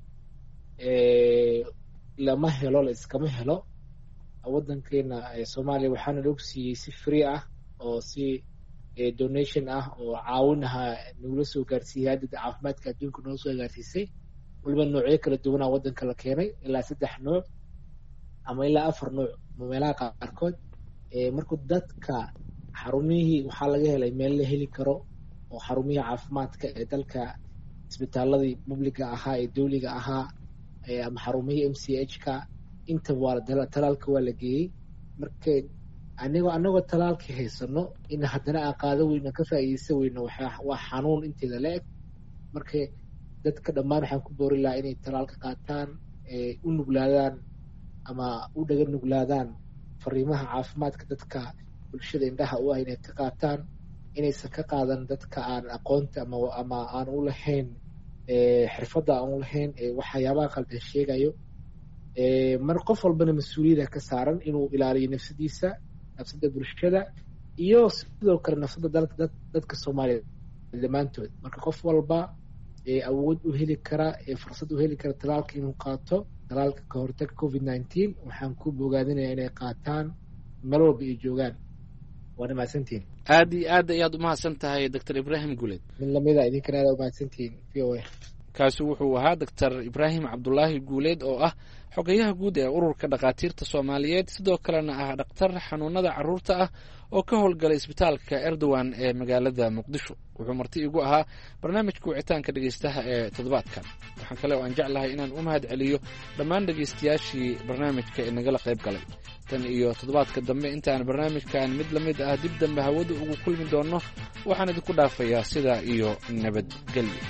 lama helo la iskama helo. Waddankeena Soomaaliya waxaana lagu siiyey si free ah oo si donation ah oo caawinaha nagula soo gaarsiiyey hay'adda caafimaadka adduunka noo soo gaarsiisay. waliba noocyo kala duwan ah waddanka la keenay, ilaa saddex nooc ama ilaa afar nooc meelaha qaarkood. marka dadka xarumihii waxaa laga helay meel la heli karo oo xarumihii caafimaadka ee dalka, isbitaaladii publiga ahaa ee dowliga ahaa ama xarumihii M C H-ka inta waa talaalka waa la geeyey. marka anigoo anagoo talaalka haysano in haddana aan qaado weyno ka faa'iideysan weyno waa xanuun inteeda la eg. marka dadka dhammaan waxaan ku boori lahaa inay talaalka qaataan, u nuglaadaan ama u dhaga nuglaadaan fariimaha caafimaadka dadka bulshada indhaha u ah inay ka qaataan, inaysan ka qaadan dadka aan aqoonta ama ama aan u lahayn xirfadda aan u lahayn waxyaabaha qaldan sheegayo. mar qof walbana mas-uuliyada ka saaran inuu ilaaliyo nafsadiisa, nafsada bulshada iyo sidoo kale nafsada dalka dadka Soomaaliyeed dhammaantood. marka qof walba awood u heli kara fursad u heli kara talaalka inuu qaato talaalka ka hortagga covid nineteen. waxaan ku bogaadinayaa inay qaataan meel walba ay joogaan. waana mahadsantihiin. aad iyo aad ayaad umahadsan tahay doctor Ibrahim Guuleed. mid lamida idinkana aad umahadsantihiin v O A. kaasi wuxuu ahaa doctor Ibrahim Cabdullaahi Guuleed oo ah xogayaha guud ee ururka dhakhaatiirta Soomaaliyeed, sidoo kalena ah dhakhtar xanuunada carruurta ah oo ka howlgalay isbitaalka Erdogan ee magaalada Muqdisho. wuxuu marti igu ahaa barnaamijka wicitaanka dhegeystaha ee toddobaadkan. waxaan kale oo aan jeclahay inaan u mahad celiyo dhammaan dhegeystayaashii barnaamijka ee nagala qayb galay. tan iyo toddobaadka dambe intaan barnaamijkan mid la mid ah dib dambe hawada ugu kulmi doonno, waxaan idinku dhaafayaa sidaa iyo nabadgelyo.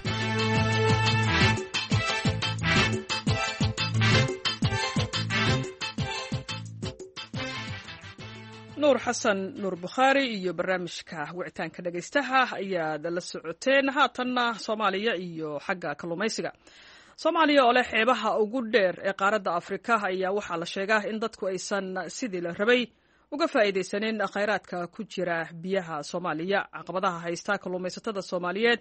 nuur xasan nuur bukhaari iyo barnaamijka wicitaanka dhegaystaha ayaad la socoteen. haatanna Soomaaliya iyo xagga kalluumaysiga. Soomaaliya oo leh xeebaha ugu dheer ee qaaradda Afrika ayaa waxaa la sheegaa in dadku aysan sidii la rabay uga faa'iidaysanin khayraadka ku jira biyaha Soomaaliya. caqabadaha haysta kalluumaysatada Soomaaliyeed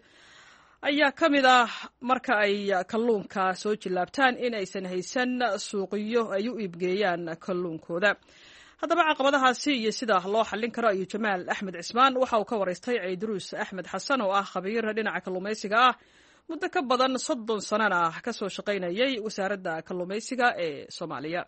ayaa ka mid ah marka ay kalluunka soo jilaabtaan in aysan haysan suuqyo ay u iibgeeyaan kalluunkooda. haddaba caqabadahaasi iyo sida loo xallin karo ayuu Jamaal Axmed Cismaan waxa uu ka waraystay Ciidruus Axmed Xasan oo ah khabiir dhinaca kalluumaysiga ah, muddo ka badan soddon sanana ah ka soo shaqaynayay wasaaradda kalluumaysiga ee Soomaaliya.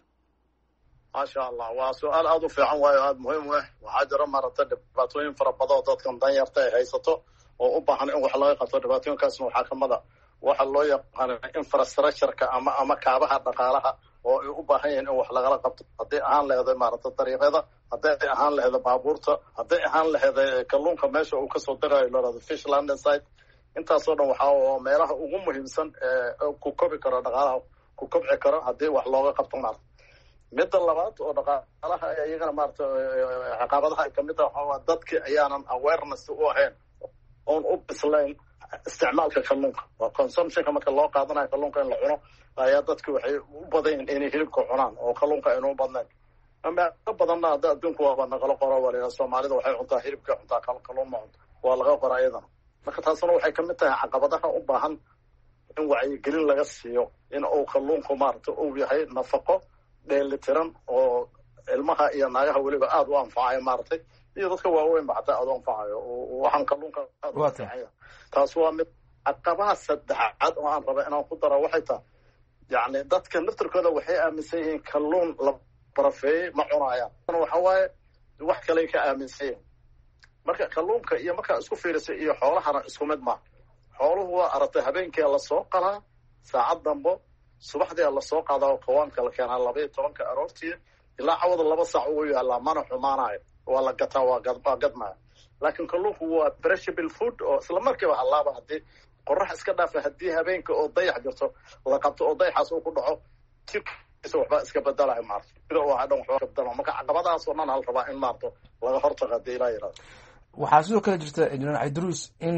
maasha allah, waa su-aal aada u fiican waayo aada muhiim u ah. waxaa jira maaragtay dhibaatooyin fara badan oo dadkan danyarta ay haysato oo u baahan in wax laga qabto. dhibaatooyinkaasna waxaa kamid a waxa loo yaqaano infrastructureka ama ama kaabaha dhaqaalaha oo ay u baahan yihiin in wax lagala qabto. hadday ahaan laheeday maaragtay dariiqyada, hadday ahaan laheeday baabuurta, hadday ahaan laheeday kalluunka meesha uu kasoo dagayo lorada fish landing site. intaasoo dhan waxaa meelaha ugu muhiimsan ee ku kobi karo dhaqaalaha ku kobci karo haddii wax looga qabto maarata. midda labaad oo dhaqaalaha iyagana maarata caqabadaha ay kamid tahay waxaa dadki ayaanan awareness u ahayn oon u bislayn isticmaalka kalluunka. waa consumptionka marka loo qaadanayo kalluunka in la cuno ayaa dadki waxay u badan yihiin inay hilibka cunaan oo kalluunka aynu u badnayn. ama ka badanna hadda adduunku waaba nagala qoro waliba Soomaalida waxay cuntaa hilibka cuntaa kalluun ma cunto, waa laga qora iyadana. marka taasna waxay kamid tahay caqabadaha u baahan in wacyigelin laga siiyo in uu kalluunku maarata uu yahay nafaqo dheelitiran oo ilmaha iyo naagaha weliba aada u anfacayo maaragtay, iyo dadka waaweyn ba xataa aada u anfacayo. waxaan kalluunka aada u anfacaya. taas waa mid. caqabaha saddexaad oo aan raba inaan ku daro waxay tahay yacni dadka naftirkooda waxay aaminsan yihiin kalluun la barafeeyey ma cunayaan. waxa waaye wax kaley ka aaminsan yihiin. marka kalluunka iyo markaa isku fiirisay iyo xoolahana isku mid maaha. xooluhu waa aragtay habeenkia lasoo qalaa saacad dambo, subaxdia lasoo qaadaa oo kawaanka la keenaa labaiyo tobanka aroortii ilaa cawada laba saac ugu yaalaa, mana xumaanayo. waa la gataa, waa gadmaya. laakiin kalluunku waa perishable food oo isla markiiba hallaaba. haddii qorax iska dhaafa, haddii habeenka oo dayax jirto la qabto oo dayaxaas uu ku dhaco jirkiisa waxbaa iska bedelayo maarta. sida uu ahaa dhan waxbaa ka bedela. marka caqabadahaasoo dhan hal rabaa in maarto laga hortago haddii ilaa yirahdo. waxaa sidoo kale jirta injineer Ciidruus in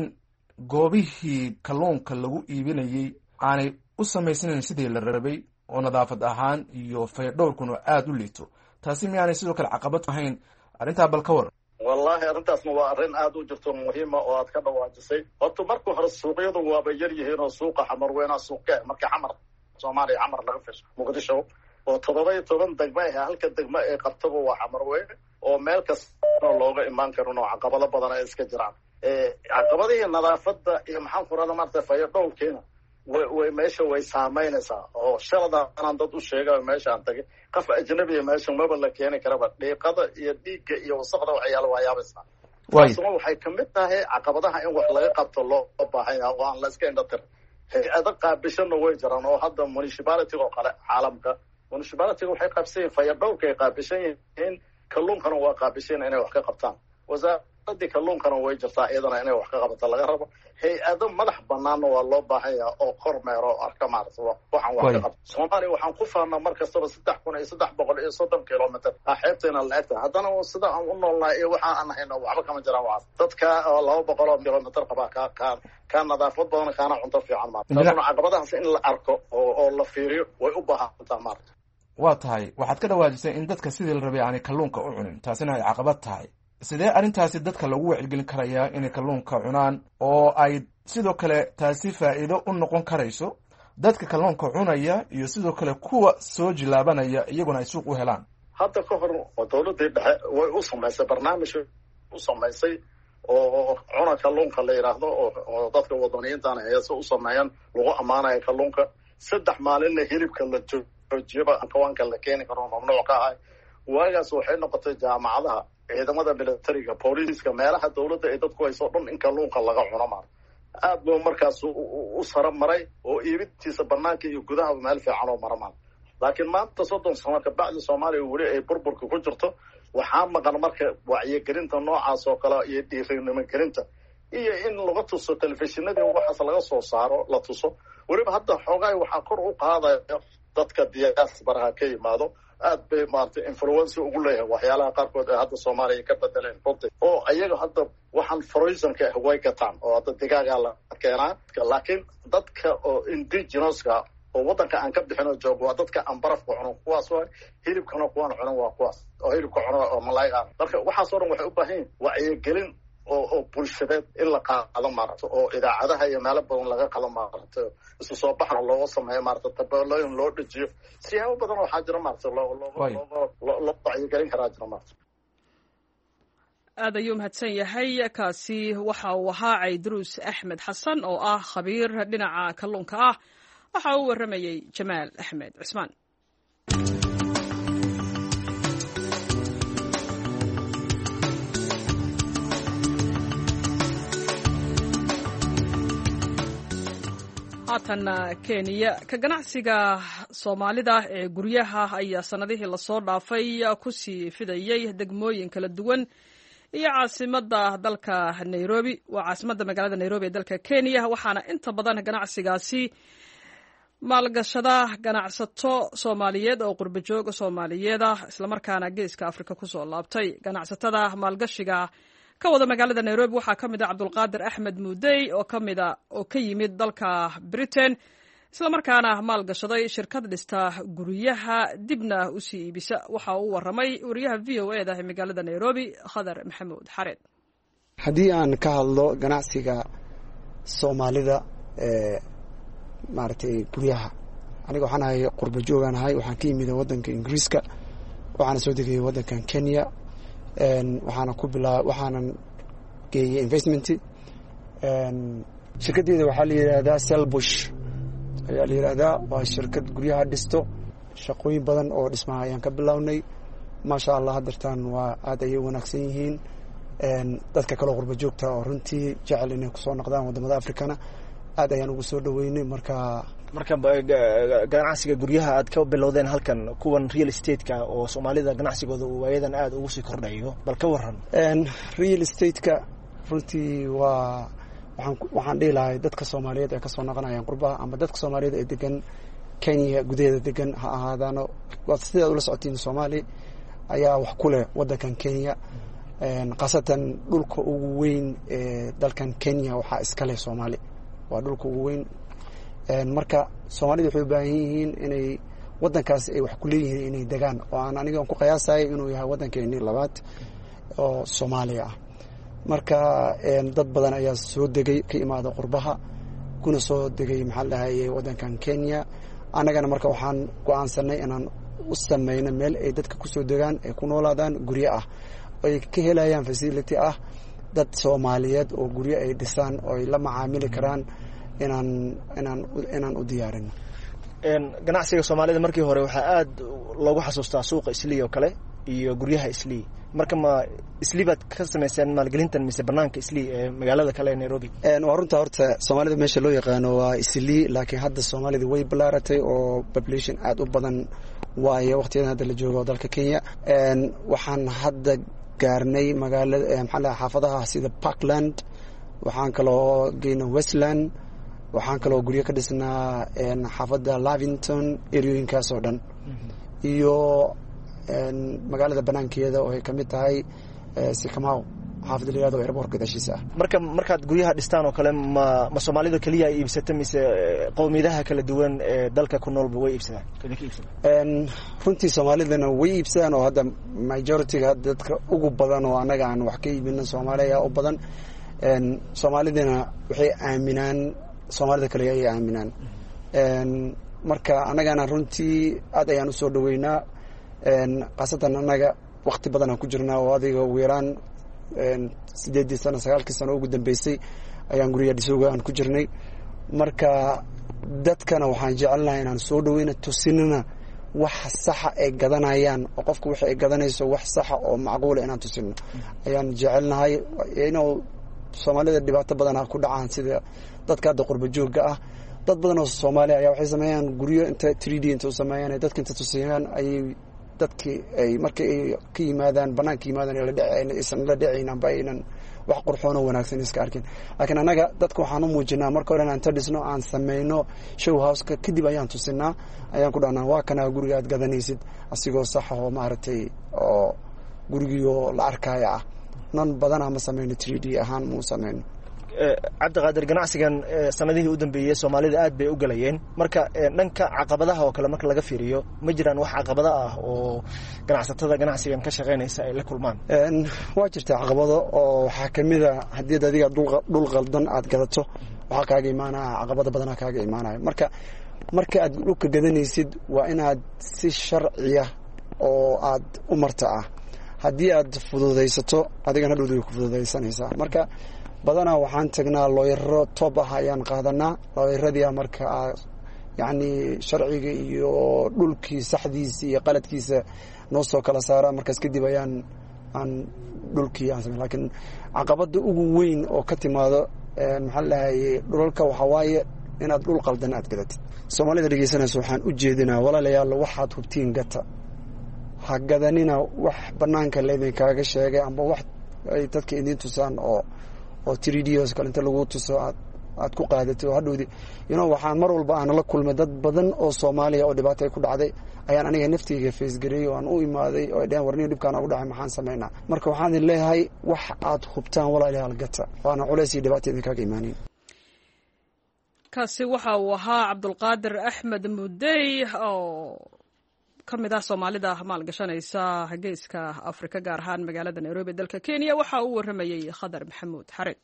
goobihii kalluunka lagu iibinayay aanay u samaysnayn sidii la rabay oo nadaafad ahaan iyo faydhowrkuna aada u liito. taasi miyaanay sidoo kale caqabad ahayn? arrintaa bal ka waran. wallahi arrintaasna waa arrin aad u jirto muhiima oo aad ka dhawaajisay. Horta marka hore suuqyadu waaba yar yihiin oo suuqa xamar weynaa suuqee marka xamar Soomaaliya xamar laga fisho Muqdisho oo todoba iyo toban degmo ah halka degmo ee qabtaba waa xamar weyn oo meel kasta looga imaan karo oo caqabado badan ay iska jiraan. ee caqabadaha nadaafadda iyo maxaan ku raadana marta fayo dhowlkeena way way meesha way saameynaysaa oo shalada aan dad u sheegay meesha aan tagay qof ajnabi ah meesha maba la keeni karaba dhiiqada iyo dhiigga iyo wasaqda waxyaalo waayaabisa taasuna waxay ka mid tahay caqabadaha in wax laga qabto loo baahan yahay oo aan la iska indhatir hay'ado qaabishana way jiraan oo hadda municipality oo kale caalamka municipality waxay qaabsay fayo dhowlka ay qaabishan yihiin kalluunkana waa qaabishan inay wax ka qabtaan wasaaradda kalluunkana way jirtaa iyadana inay wax ka qabato laga rabo hay-ado madax banaanna waa loo baahan yahay oo kormeero oo arka maaragta waxaan wax ka qabto Soomaaliya waxaan ku faanaa mar kastaba saddex kun iyo saddex boqol iyo soddon kilomitir xeebteena la egta haddana sida aan u noolnahay iyo waxa aan hayno waxba kama jiraan waxaas dadka oo laba boqol oo kilomitir qaba ka ka ka nadaafad badan kana cunto fiican ma taasuna caqabadahaas in la arko oo oo la fiiriyo way u baahan tahay maaragta waa tahay waxaad ka dhawaajisay in dadka sidii la rabay aanay kalluunka u cunin taasina ay caqabad tahay sidee arrintaasi dadka lagu wacyigelin karayaa inay kalluunka cunaan oo ay sidoo kale taasi faa'iido u noqon karayso dadka kalluunka cunaya iyo sidoo kale kuwa soo jilaabanaya iyaguna ay suuq u helaan hadda ka hor dowladda dhexe way u samaysay barnaamij u samaysay oo cuna kalluunka la yiraahdo oo dadka wadaniyiinta ah ay soo sameeyaan lagu amaanayo kalluunka saddex maalin hilibka la joojiba kawanka la keeni karo mamnuuc ka ah waagaas waxay noqotay jaamacadaha ciidamada militariga booliiska meelaha dawladda ay dadku ay soo dhan in kalluunka laga cuno maar aad buu markaas u sara maray oo iibintiisa banaanka iyo gudaha meel fiican oo marmaan laakiin maanta soddon sano ka bacdi Soomaaliya wali ay burburka ku jirto waxaa maqan marka wacyigelinta noocaas oo kale iyo dhiirigelin gelinta iyo in laga tuso telefishinada waxaas laga soo saaro la tuso waliba hadda xoogay waxa kor u qaadaya dadka diyaasbaraha ka yimaado aad bay maartay influence ugu leeyahay waxyaalaha qaarkood ee hadda Soomaaliya ka bedeleen runtii oo ayaga hadda waxaan frozen-ka way gataan oo hadda digaaga la keenaa laakiin dadka oo indigenous-ka oo wadanka aan ka bixin oo joogo waa dadka aan baraf ku cuno kuwaas oo hilibkana kuwaan cuno waa kuwaas oo hilibka cuno oo malaayga marka waxaas oo dhan waxay u baahan yihiin wacyigelin oo oo bulshadeed in la qaado maarto oo idaacadaha iyo meelo badan laga qado maarto isu soo baxna loo sameeyo maarto tabeelooyin loo dhajiyo siyaabo badan oo xajira maarto loo loo loo wacyigelin karaa jira maarto aad ayuu mahadsan yahay kaasi waxa uu ahaa Caydruus Axmed Xasan oo ah khabiir dhinaca kalluunka ah waxa uu waramayay Jamaal Axmed Cismaan haatana Kenya ka ganacsiga Soomaalida ee guryaha ayaa sanadihii la soo dhaafay ku sii fidayay degmooyin kala duwan iyo caasimadda dalka Nairobi waa caasimadda magaalada Nairobi ee dalka Kenya waxaana inta badan ganacsigaasi maalgashada ganacsato Soomaaliyeed oo qurba joog Soomaaliyeed ah isla markaana geeska Afrika ku soo laabtay ganacsatada maalgashiga ka wada magaalada Nairobi waxaa kamid ah Cabdulqaadir Axmed Muudey oo kamid ah oo ka yimid dalka Britain isla markaana maalgashaday shirkad dhista guryaha dibna u sii iibisa waxa uu waramay wariyaha V O A da ee magaalada Nairobi Khadar Maxamuud Xareed hadii aan ka hadlo ganacsiga Soomaalida ee maartay guryaha aniga waxaan ahay qurba joogan ahay waxaan ka yimid wadanka Ingiriiska waxaan soo degay wadankan Kenya een waxaana ku bilaa waxaanan geeyay investment een shirkadeeda waxa la yiraahdaa Selbush ayaa la yiraahdaa waa shirkad guryaha dhisto shaqooyin badan oo dhismaha ayaan ka bilownay ma sha Allah hadartan waa aad ay wanaagsan yihiin een dadka kale qurba joogta oo runtii jecel inay ku soo noqdaan wadamada Afrikana aad ayaan ugu soo dhaweynay marka marka ganacsiga guryaha aad ka bilowdeen halkan kuwan real estate-ka oo Soomaalida ganacsigooda uu waayadan aad ugu sii kordhayo bal ka waran een real estate-ka runtii waa waxaan waxaan dhilahay dadka Soomaaliyeed ee ka soo noqonayaan qurbaha ama dadka Soomaaliyeed ee degan Kenya gudaheeda degan ha ahaadaan waa sidoo ula socotiin Soomaali ayaa wax ku leh wadankan Kenya een qaasatan dhulka ugu weyn ee dalkan Kenya waxa iska leh Soomaali waa dhulka ugu weyn een marka Soomaalidu waxay u baahan yihiin inay wadankaas ay wax ku leeyihiin inay degaan oo aan aniga ku qiyaasay inuu yahay wadankeeni labaad oo soomaaliya ah marka dad badan ayaa soo degay ka imaada qurbaha kuna soo degay maxaa dhahaye waddankan Kenya annagana marka waxaan go'aansanay inaan u sameeyno meel ay dadka ku soo degaan ay ku noolaadaan guryo ah ay ka helayaan facility ah dad Soomaaliyeed oo guryo ay dhisaan oo ay la macaamili karaan inaan inaan inaan u diyaarino een ganacsiga Soomaalida markii hore waxa aad loogu xasuustaa suuqa Islii oo kale iyo guryaha Islii marka ma Islii baad ka sameeyeen maalgelintan mise banaanka Islii ee magaalada kale ee Nairobi een waa runta horta Soomaalida meesha loo yaqaan waa Islii laakiin hadda Soomaalida way balaaratay oo population aad u badan waayo waqtiyadan hadda la joogo dalka Kenya een waxaan hadda gaarnay magaalada maxaa la xaafadaha sida Parkland waxaan kaloo geynay Westland waxaan kaloo guryo ka dhisnaa een xaafada Lavington eriyooyinkaas oo dhan iyo een magaalada banaankeeda oo ay kamid tahay Sycamore xaafada liyaado airport dashiisa marka markaad guryaha dhistaan oo kale ma ma Soomaalida kaliya ay iibsatay mise qowmiyadaha kala duwan ee dalka ku nool way iibsadaan een runtii Soomaalidana way iibsadaan oo hadda majority-ga dadka ugu badan oo anaga aan wax ka iibino Soomaaliya oo badan een Soomaalidana waxay aaminaan Soomaalida kaliya ay aaminaan een marka anagana runtii aad ayaan u soo dhaweynaa een qasatan anaga waqti badan aan ku jirnaa oo adiga weeraan een sideed sano sagaal sano ugu dambeysay ayaan guriga dhisooga aan ku jirnay marka dadkana waxaan jecelnahay inaan soo dhaweyno tusinina wax sax ah ay gadanayaan oo qofku waxa ay gadanayso wax sax ah oo macquul ah inaan tusino ayaan jecelnahay inuu Soomaalida dhibaato badan ku dhacaan sida dadka hadda qurba joogga ah dad badan oo Soomaali ayaa waxay sameeyaan guriyo inta three D inta sameeyaan dadka inta tusiyaan ay dadkii ay markay ka yimaadaan banaanka yimaadaan la dhacayna isan la dhacayna baynan wax qurxoon oo wanaagsan iska arkin laakiin anaga dadku waxaan u muujinaa marka hore aan tadisno aan sameeyno show house-ka kadib ayaan tusinaa ayaan ku dhahnaa waa kana guriga aad gadanaysid asigoo sax ah oo maartay oo gurigiyo la arkaya ah nan badan ama sameeyno three D ahaan mu sameeyno Cabdiqaadir ganacsigan sanadihii u dambeeyay Soomaalida aad bay u galayeen marka dhanka caqabadaha oo kale marka laga fiiriyo ma jiraan wax caqabado ah oo ganacsatada ganacsigan ka shaqeynaysa ay la kulmaan een waa jirta caqabado oo waxa kamida hadii adiga dhul qaldan aad gadato waxa kaaga iimaanaa caqabado badan kaaga iimaanaya marka marka aad dhulka gadanaysid waa inaad si sharci ah oo aad u marta ah hadii aad fududeysato adigana dhulka ku fududeysanaysa marka badana waxaan tagnaa looyaro top ah ayaan qaadanaa looyaradii marka yaani sharciga iyo dhulkii saxdiisa iyo qaladkiisa noo soo kala saara markaas kadib ayaan aan dhulkii aan sameeyay laakiin caqabada ugu weyn oo ka timaado maxaa la haye dhulka waxa waaye inaad dhul qaldan aad gadatid Soomaalida dhageysanayso waxaan u jeedinaa walaalayaal waxaad hubtiin gata ha gadanina wax banaanka leeyahay kaaga sheegay amba wax ay dadka idin tusaan oo oo three D oo kale inta lagu tuso aad aad ku qaadato hadhoodi you know waxaan mar walba aan la kulmay dad badan oo Soomaaliya oo dhibaato ku dhacday ayaan aniga naftayga face gareeyay oo aan u imaaday oo dhan warniyo dhibkaan ugu dhacay maxaan sameeynaa marka waxaan leeyahay wax aad hubtaan walaalayaal gata waana culays iyo dhibaato idin kaaga iimaanay kaasi waxa uu ahaa Cabdulqaadir Axmed Mudey oo kamid ah Soomaalida maalgashanaysa geeska Afrika gaar ahaan magaalada Nairobi dalka Kenya waxa uu waramayay Khadar Maxamuud Xareed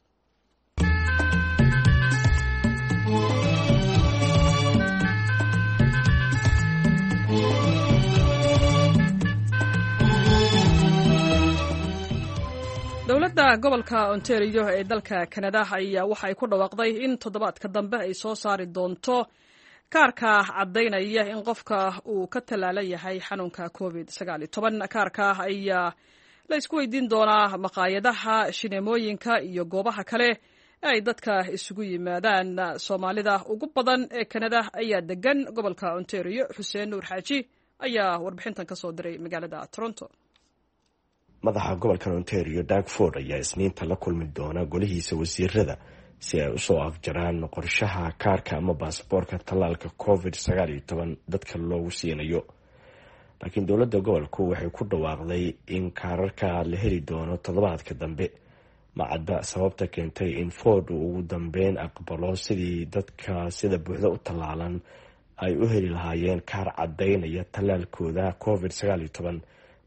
dowladda gobolka Ontario ee dalka Canada ayaa waxa ay ku dhawaaqday in toddobaadka dambe ay soo saari doonto kaarka cadaynaya in qofka uu ka talaalan yahay xanuunka covid sagaal iyo toban kaarka ayaa la isku weydiin doonaa maqaayadaha shineemooyinka iyo goobaha kale ay dadka isugu yimaadaan Soomaalida ugu badan ee Canada ayaa degan gobolka Ontario Xuseen Nuur Xaaji ayaa warbixintan ka soo diray magaalada Toronto madaxa gobolka Ontario Doug Ford ayaa isniinta la kulmi doona golihiisa wasiirada si ay u soo afjaraan qorshaha kaarka ama baasaboorka tallaalka covid sagaal iyo toban dadka loogu siinayo laakiin dowladda gobolku waxay ku dhawaaqday in kaararka la heli doono toddobaadka dambe macadda sababta keentay in Ford uu ugu dambeyn aqbalo sidii dadka sida buuxda u tallaalan ay u heli lahaayeen kaar cadaynaya tallaalkooda covid sagaal iyo toban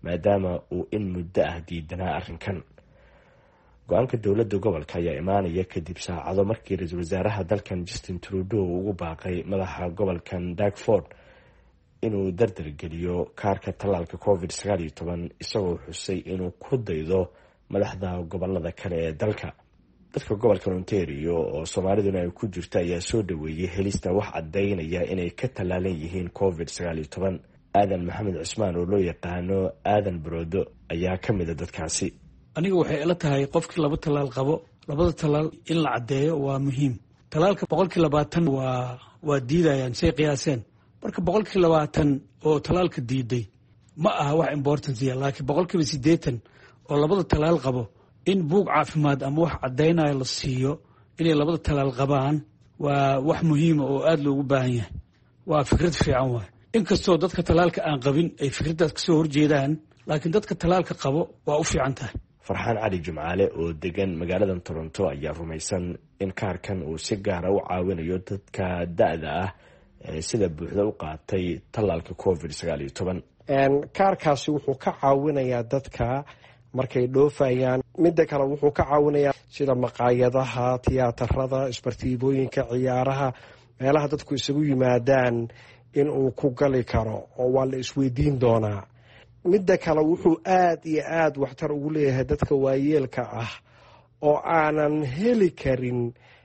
maadaama uu in muddo ah diidanaa arrinkan. go-aanka dowladda gobolka ayaa imaanaya kadib saacado markii ra-iisul wasaaraha dalkan Justin Trudeau uu ugu baaqay madaxa gobolkan Dartford inuu dardargeliyo kaarka tallaalka covid sagaal iyo toban isagoo xusay inuu ku daydo madaxda gobolada kale ee dalka. dadka gobolka Ontario oo Soomaaliduna ay ku jirto ayaa soo dhaweeyay helista wax cadeynaya inay ka tallaalan yihiin covid sagaal iyo toban. aadan maxamed cismaan oo loo yaqaano aadan Broodo ayaa ka mid ah dadkaasi. aniga waxay ila tahay qofkii laba talaal qabo labada talaal in la cadeeyo waa muhiim. talaalka boqolkii labaatan waa waa diidayaan say qiyaaseen. marka boqolkii labaatan oo talaalka diiday ma aha wax importance ah, laakiin boqolkiiba siddeetan oo labada talaal qabo in buug caafimaad ama wax cadeynayo la siiyo inay labada talaal qabaan waa wax muhiim oo aad loogu baahan yahay. waa fikrad fiican waay. inkastoo dadka talaalka aan qabin ay fikradaas kasoo horjeedaan, laakiin dadka talaalka qabo waa u fiican tahay. farxaan cali jumcaale oo degan magaalada Toronto ayaa rumaysan in kaarkan uu si gaar ah u caawinayo dadka da'da ah ee sida buuxda u qaatay tallaalka covid sagaal iyo toban. kaarkaasi wuxuu ka caawinayaa dadka markay dhoofayaan. midda kale wuxuu ka caawinayaa sida maqaayadaha, tiyaatarada, isbartiibooyinka, ciyaaraha, meelaha dadku isugu yimaadaan in uu ku gali karo oo waa la isweydiin doonaa. midda kale wuxuu aad iyo aad waxtar ugu leeyahay dadka waayeelka ah oo aanan heli karin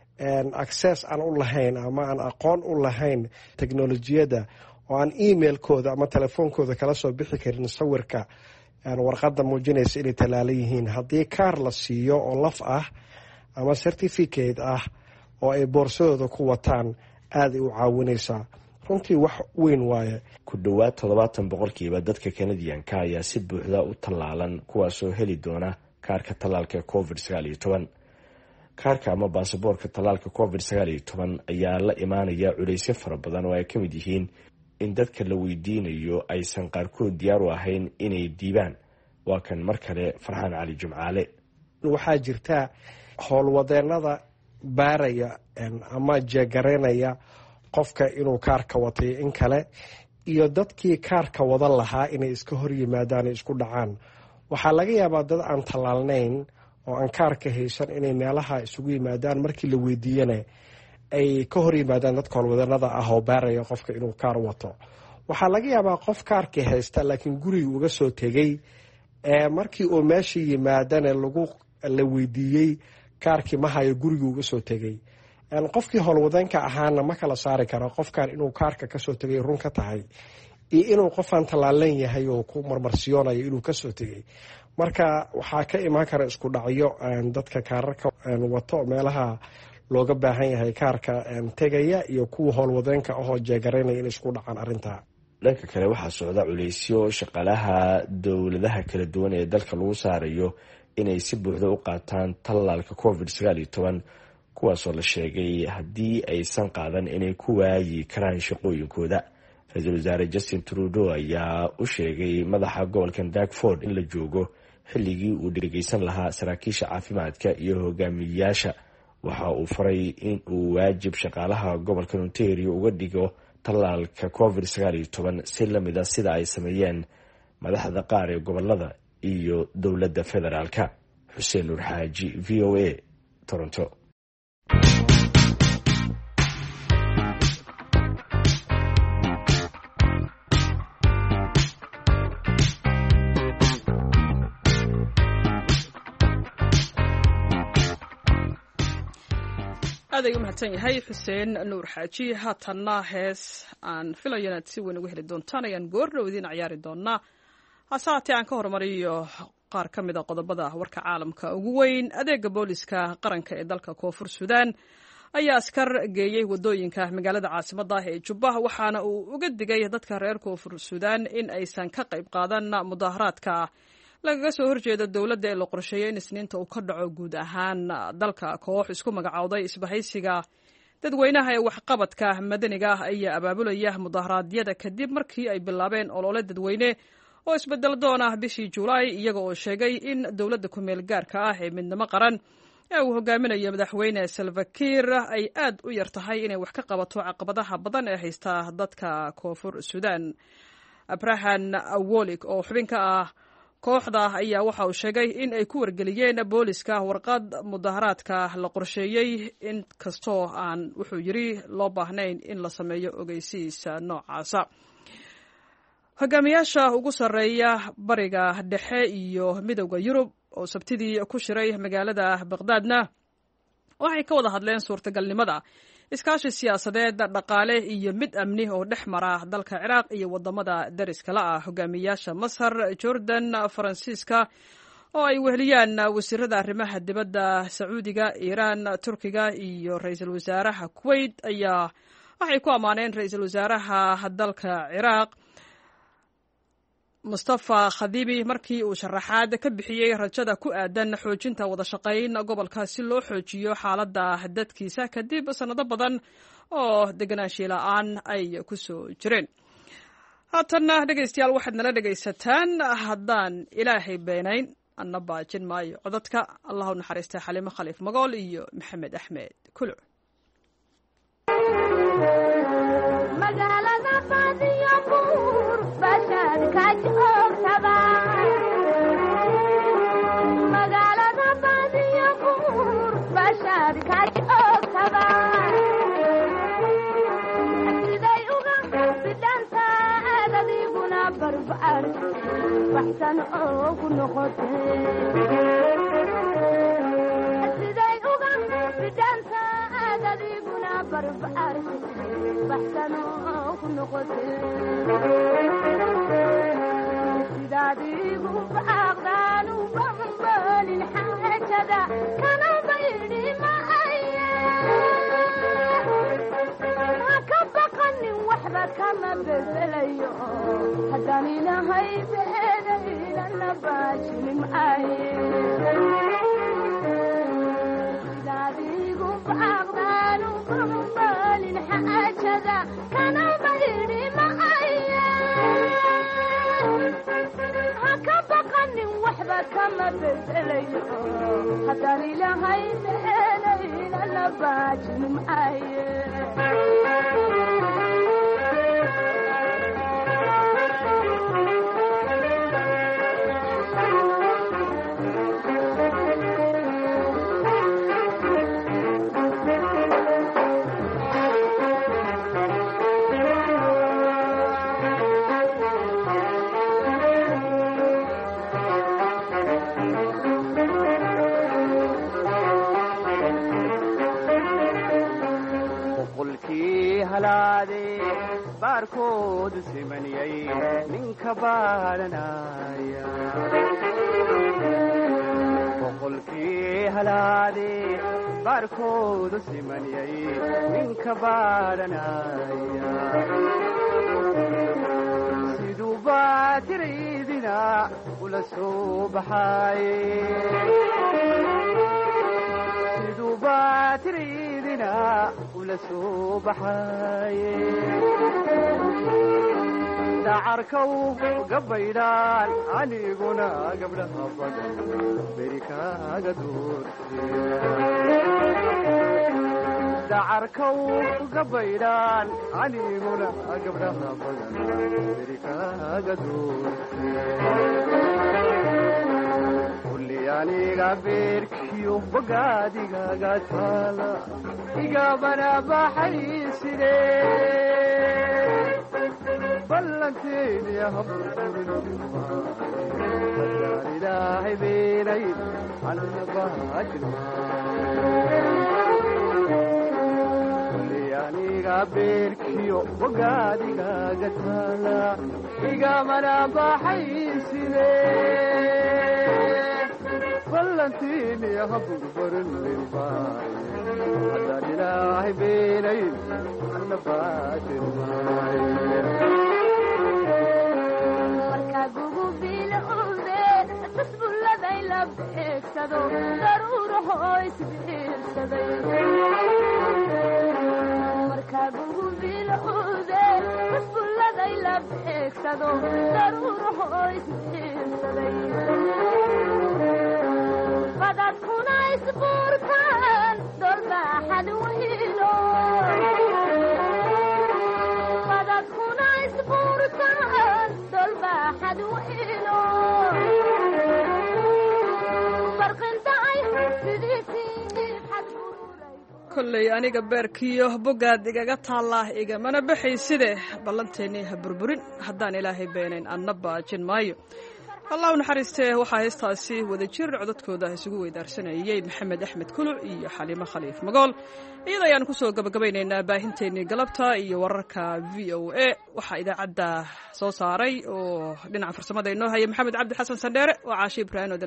access aan u lahayn ama aan aqoon u lahayn teknolojiyadda, oo aan emailkooda ama telefoonkooda kala soo bixi karin sawirka warqadda muujinaysa inay tallaalan yihiin. haddii kaar la siiyo oo laf ah ama certificate ah oo ay boorsadooda ku wataan aaday u caawinaysaa. runtii wax weyn waaye. ku dhowaad toddobaatan boqolkiiba dadka Canadianka ayaa si buuxda u tallaalan, kuwaasoo heli doona kaarka tallaalka covid sagaal iyo toban. kaarka ama baasaboorka tallaalka covid sagaal iyo toban ayaa la imaanaya culaysyo fara badan oo ay ka mid yihiin in dadka la weydiinayo aysan qaarkood diyaar u ahayn inay diibaan. waa kan mar kale farxaan cali jumcaale. waxaa jirta howlwadeenada baaraya ama jeegareynaya qofka inuu kaarka watay in kale, iyo dadkii kaarka wadan lahaa inay iska hor yimaadaan isku dhacaan. waxaa laga yaabaa dad aan tallaalnayn oo aan kaarka haysan inay meelaha isugu yimaadaan, markii la weydiiyana ay ka hor yimaadaan dadka howlwadanada ah oo baaraya qofka inuu kaar wato. waxaa laga yaabaa qof kaarkii haysta laakiin guriga uga soo tegey, markii uu meesha yimaadana lagu la weydiiyey kaarkii ma hayo, guriga uga soo tegey. qofkii howlwadanka ahaana ma kala saari karo qofkan inuu kaarka kasoo tegay run ka tahay iyo inuu qofaan tallaalan yahay oo ku marmarsiyoonayo inuu kasoo tegay. marka waxaa ka imaan kara isku dhacyo dadka kaararka wato meelaha looga baahan yahay kaarka tegaya iyo kuwa howlwadeenka ahoo jeegareynaya in isku dhacaan arrintaa. dhanka kale waxaa socda culaysyo shaqaalaha dowladaha kala duwan ee dalka lagu saarayo inay si buuxda u qaataan tallaalka covid sagaal iyo toban, kuwaasoo la sheegay haddii aysan qaadan inay ku waayi karaan shaqooyinkooda. ra-iisul wasaare Justin Trudeau ayaa u sheegay madaxa gobolkan Dartford in la joogo xilligii uu dhegeysan lahaa saraakiisha caafimaadka iyo hogaamiyayaasha. waxa uu faray in uu waajib shaqaalaha gobolka Ontario uga dhigo tallaalka covid sagaal iyo toban si lamid ah sida ay sameeyeen madaxda qaar ee gobolada iyo dowladda federaalka. xuseen nuur xaaji, v o a, Toronto. aad ay u mahadsan yahay xuseen nuur xaaji. haatanna hees aan filayo inaad si weyn uga heli doontaan ayaan goordhow idiin ciyaari doonaa. hase haatee aan ka hormariyo qaar ka mid a qodobada warka caalamka ugu weyn. adeega booliska qaranka ee dalka koonfur suudaan ayaa askar geeyey wadooyinka magaalada caasimadda ah ee Jubba, waxaana uu uga digay dadka reer koonfur suudaan in aysan ka qayb qaadan mudaharaadka lagaga soo horjeeda dowladda ee la qorsheeyay in isniinta uu ka dhaco guud ahaan dalka. koox isku magacowday isbahaysiga dadweynaha ee waxqabadka madaniga ah ayaa abaabulaya mudaharaadyada kadib markii ay bilaabeen olole dadweyne oo isbedel doon ah bishii Juulaay, iyaga oo sheegay in dowladda ku meel gaarka ah ee midnimo qaran ee uu hogaaminayo madaxweyne Salva Kiir ay aad u yar tahay inay wax ka qabato caqabadaha badan ee haysta dadka koonfur Suudaan. Abrahan Awolik oo xubin ka ah kooxda ayaa waxa uu sheegay in ay ku wargeliyeen booliska warqad mudaharaadka la qorsheeyey in kastoo aan wuxuu yidhi loo baahnayn in la sameeyo ogeysiisa noocaasa. hogaamiyaasha ugu sarreeya bariga dhexe iyo midowda yurub oo sabtidii ku shiray magaalada baqdaadna waxay ka wada hadleen suurtagalnimada iskaashi siyaasadeed, dhaqaale iyo mid amni oo dhex mara dalka ciraaq iyo wadamada dariska la ah. hogaamiyaasha masar, jordan, faransiiska oo ay weheliyaan wasiirada arrimaha dibadda sacuudiga, iiraan, turkiga iyo ra-iisul wasaaraha kuwait ayaa waxay ku ammaaneen ra-iisul wasaaraha dalka ciraaq mustafa khadibi markii uu sharaxaad ka bixiyey rajada ku aadan xoojinta wada shaqayn gobolka si loo xoojiyo xaaladda dadkiisa kadib sanado badan oo deganaanshiye la'aan ay ku soo jireen. haatanna dhegaystayaal waxaad nala dhegaysataan haddaan ilaahay beenayn anna baajin maayo codadka allah u naxariista xalimo khaliif magool iyo maxamed axmed kuluc. dacarkow gabaydhaan aniguna gabdhaha badan beri kaaga duurdacarkow gabaydhaan aniguna gabdhaha badan beri kaaga duurte kulli aniga beerkiyo bogaadigaga taala igabana baxayside ballanteeni habdaan ilaahay beenay anna baajinkulli aniga beerkiyo bogaadigaga taala igamana baxayside ballanteeni habdaan haddaan ilaahay beenay anna baajinmaayo badadkuna isbuurtaan dolbaaxad waylo badadkuna isbuurtaan dolbaaxad waylo kolley aniga beerkiyo bogaad igaga taallaa igamana baxayside ballanteennii ha burburin haddaan ilaahay beenayn anna baajin maayo. allah u naxariistee waxaa heestaasi wadajir codadkooda isugu weydaarsanayay maxamed axmed kuluc iyo xaliimo khaliif magool. iyada ayaan kusoo gabagabaynaynaa baahinteennii galabta iyo wararka v o a. waxaa idaacadda soo saaray oo dhinaca farsamada inoo haya maxamed cabdi xasan sandheere oo caashi ibraahim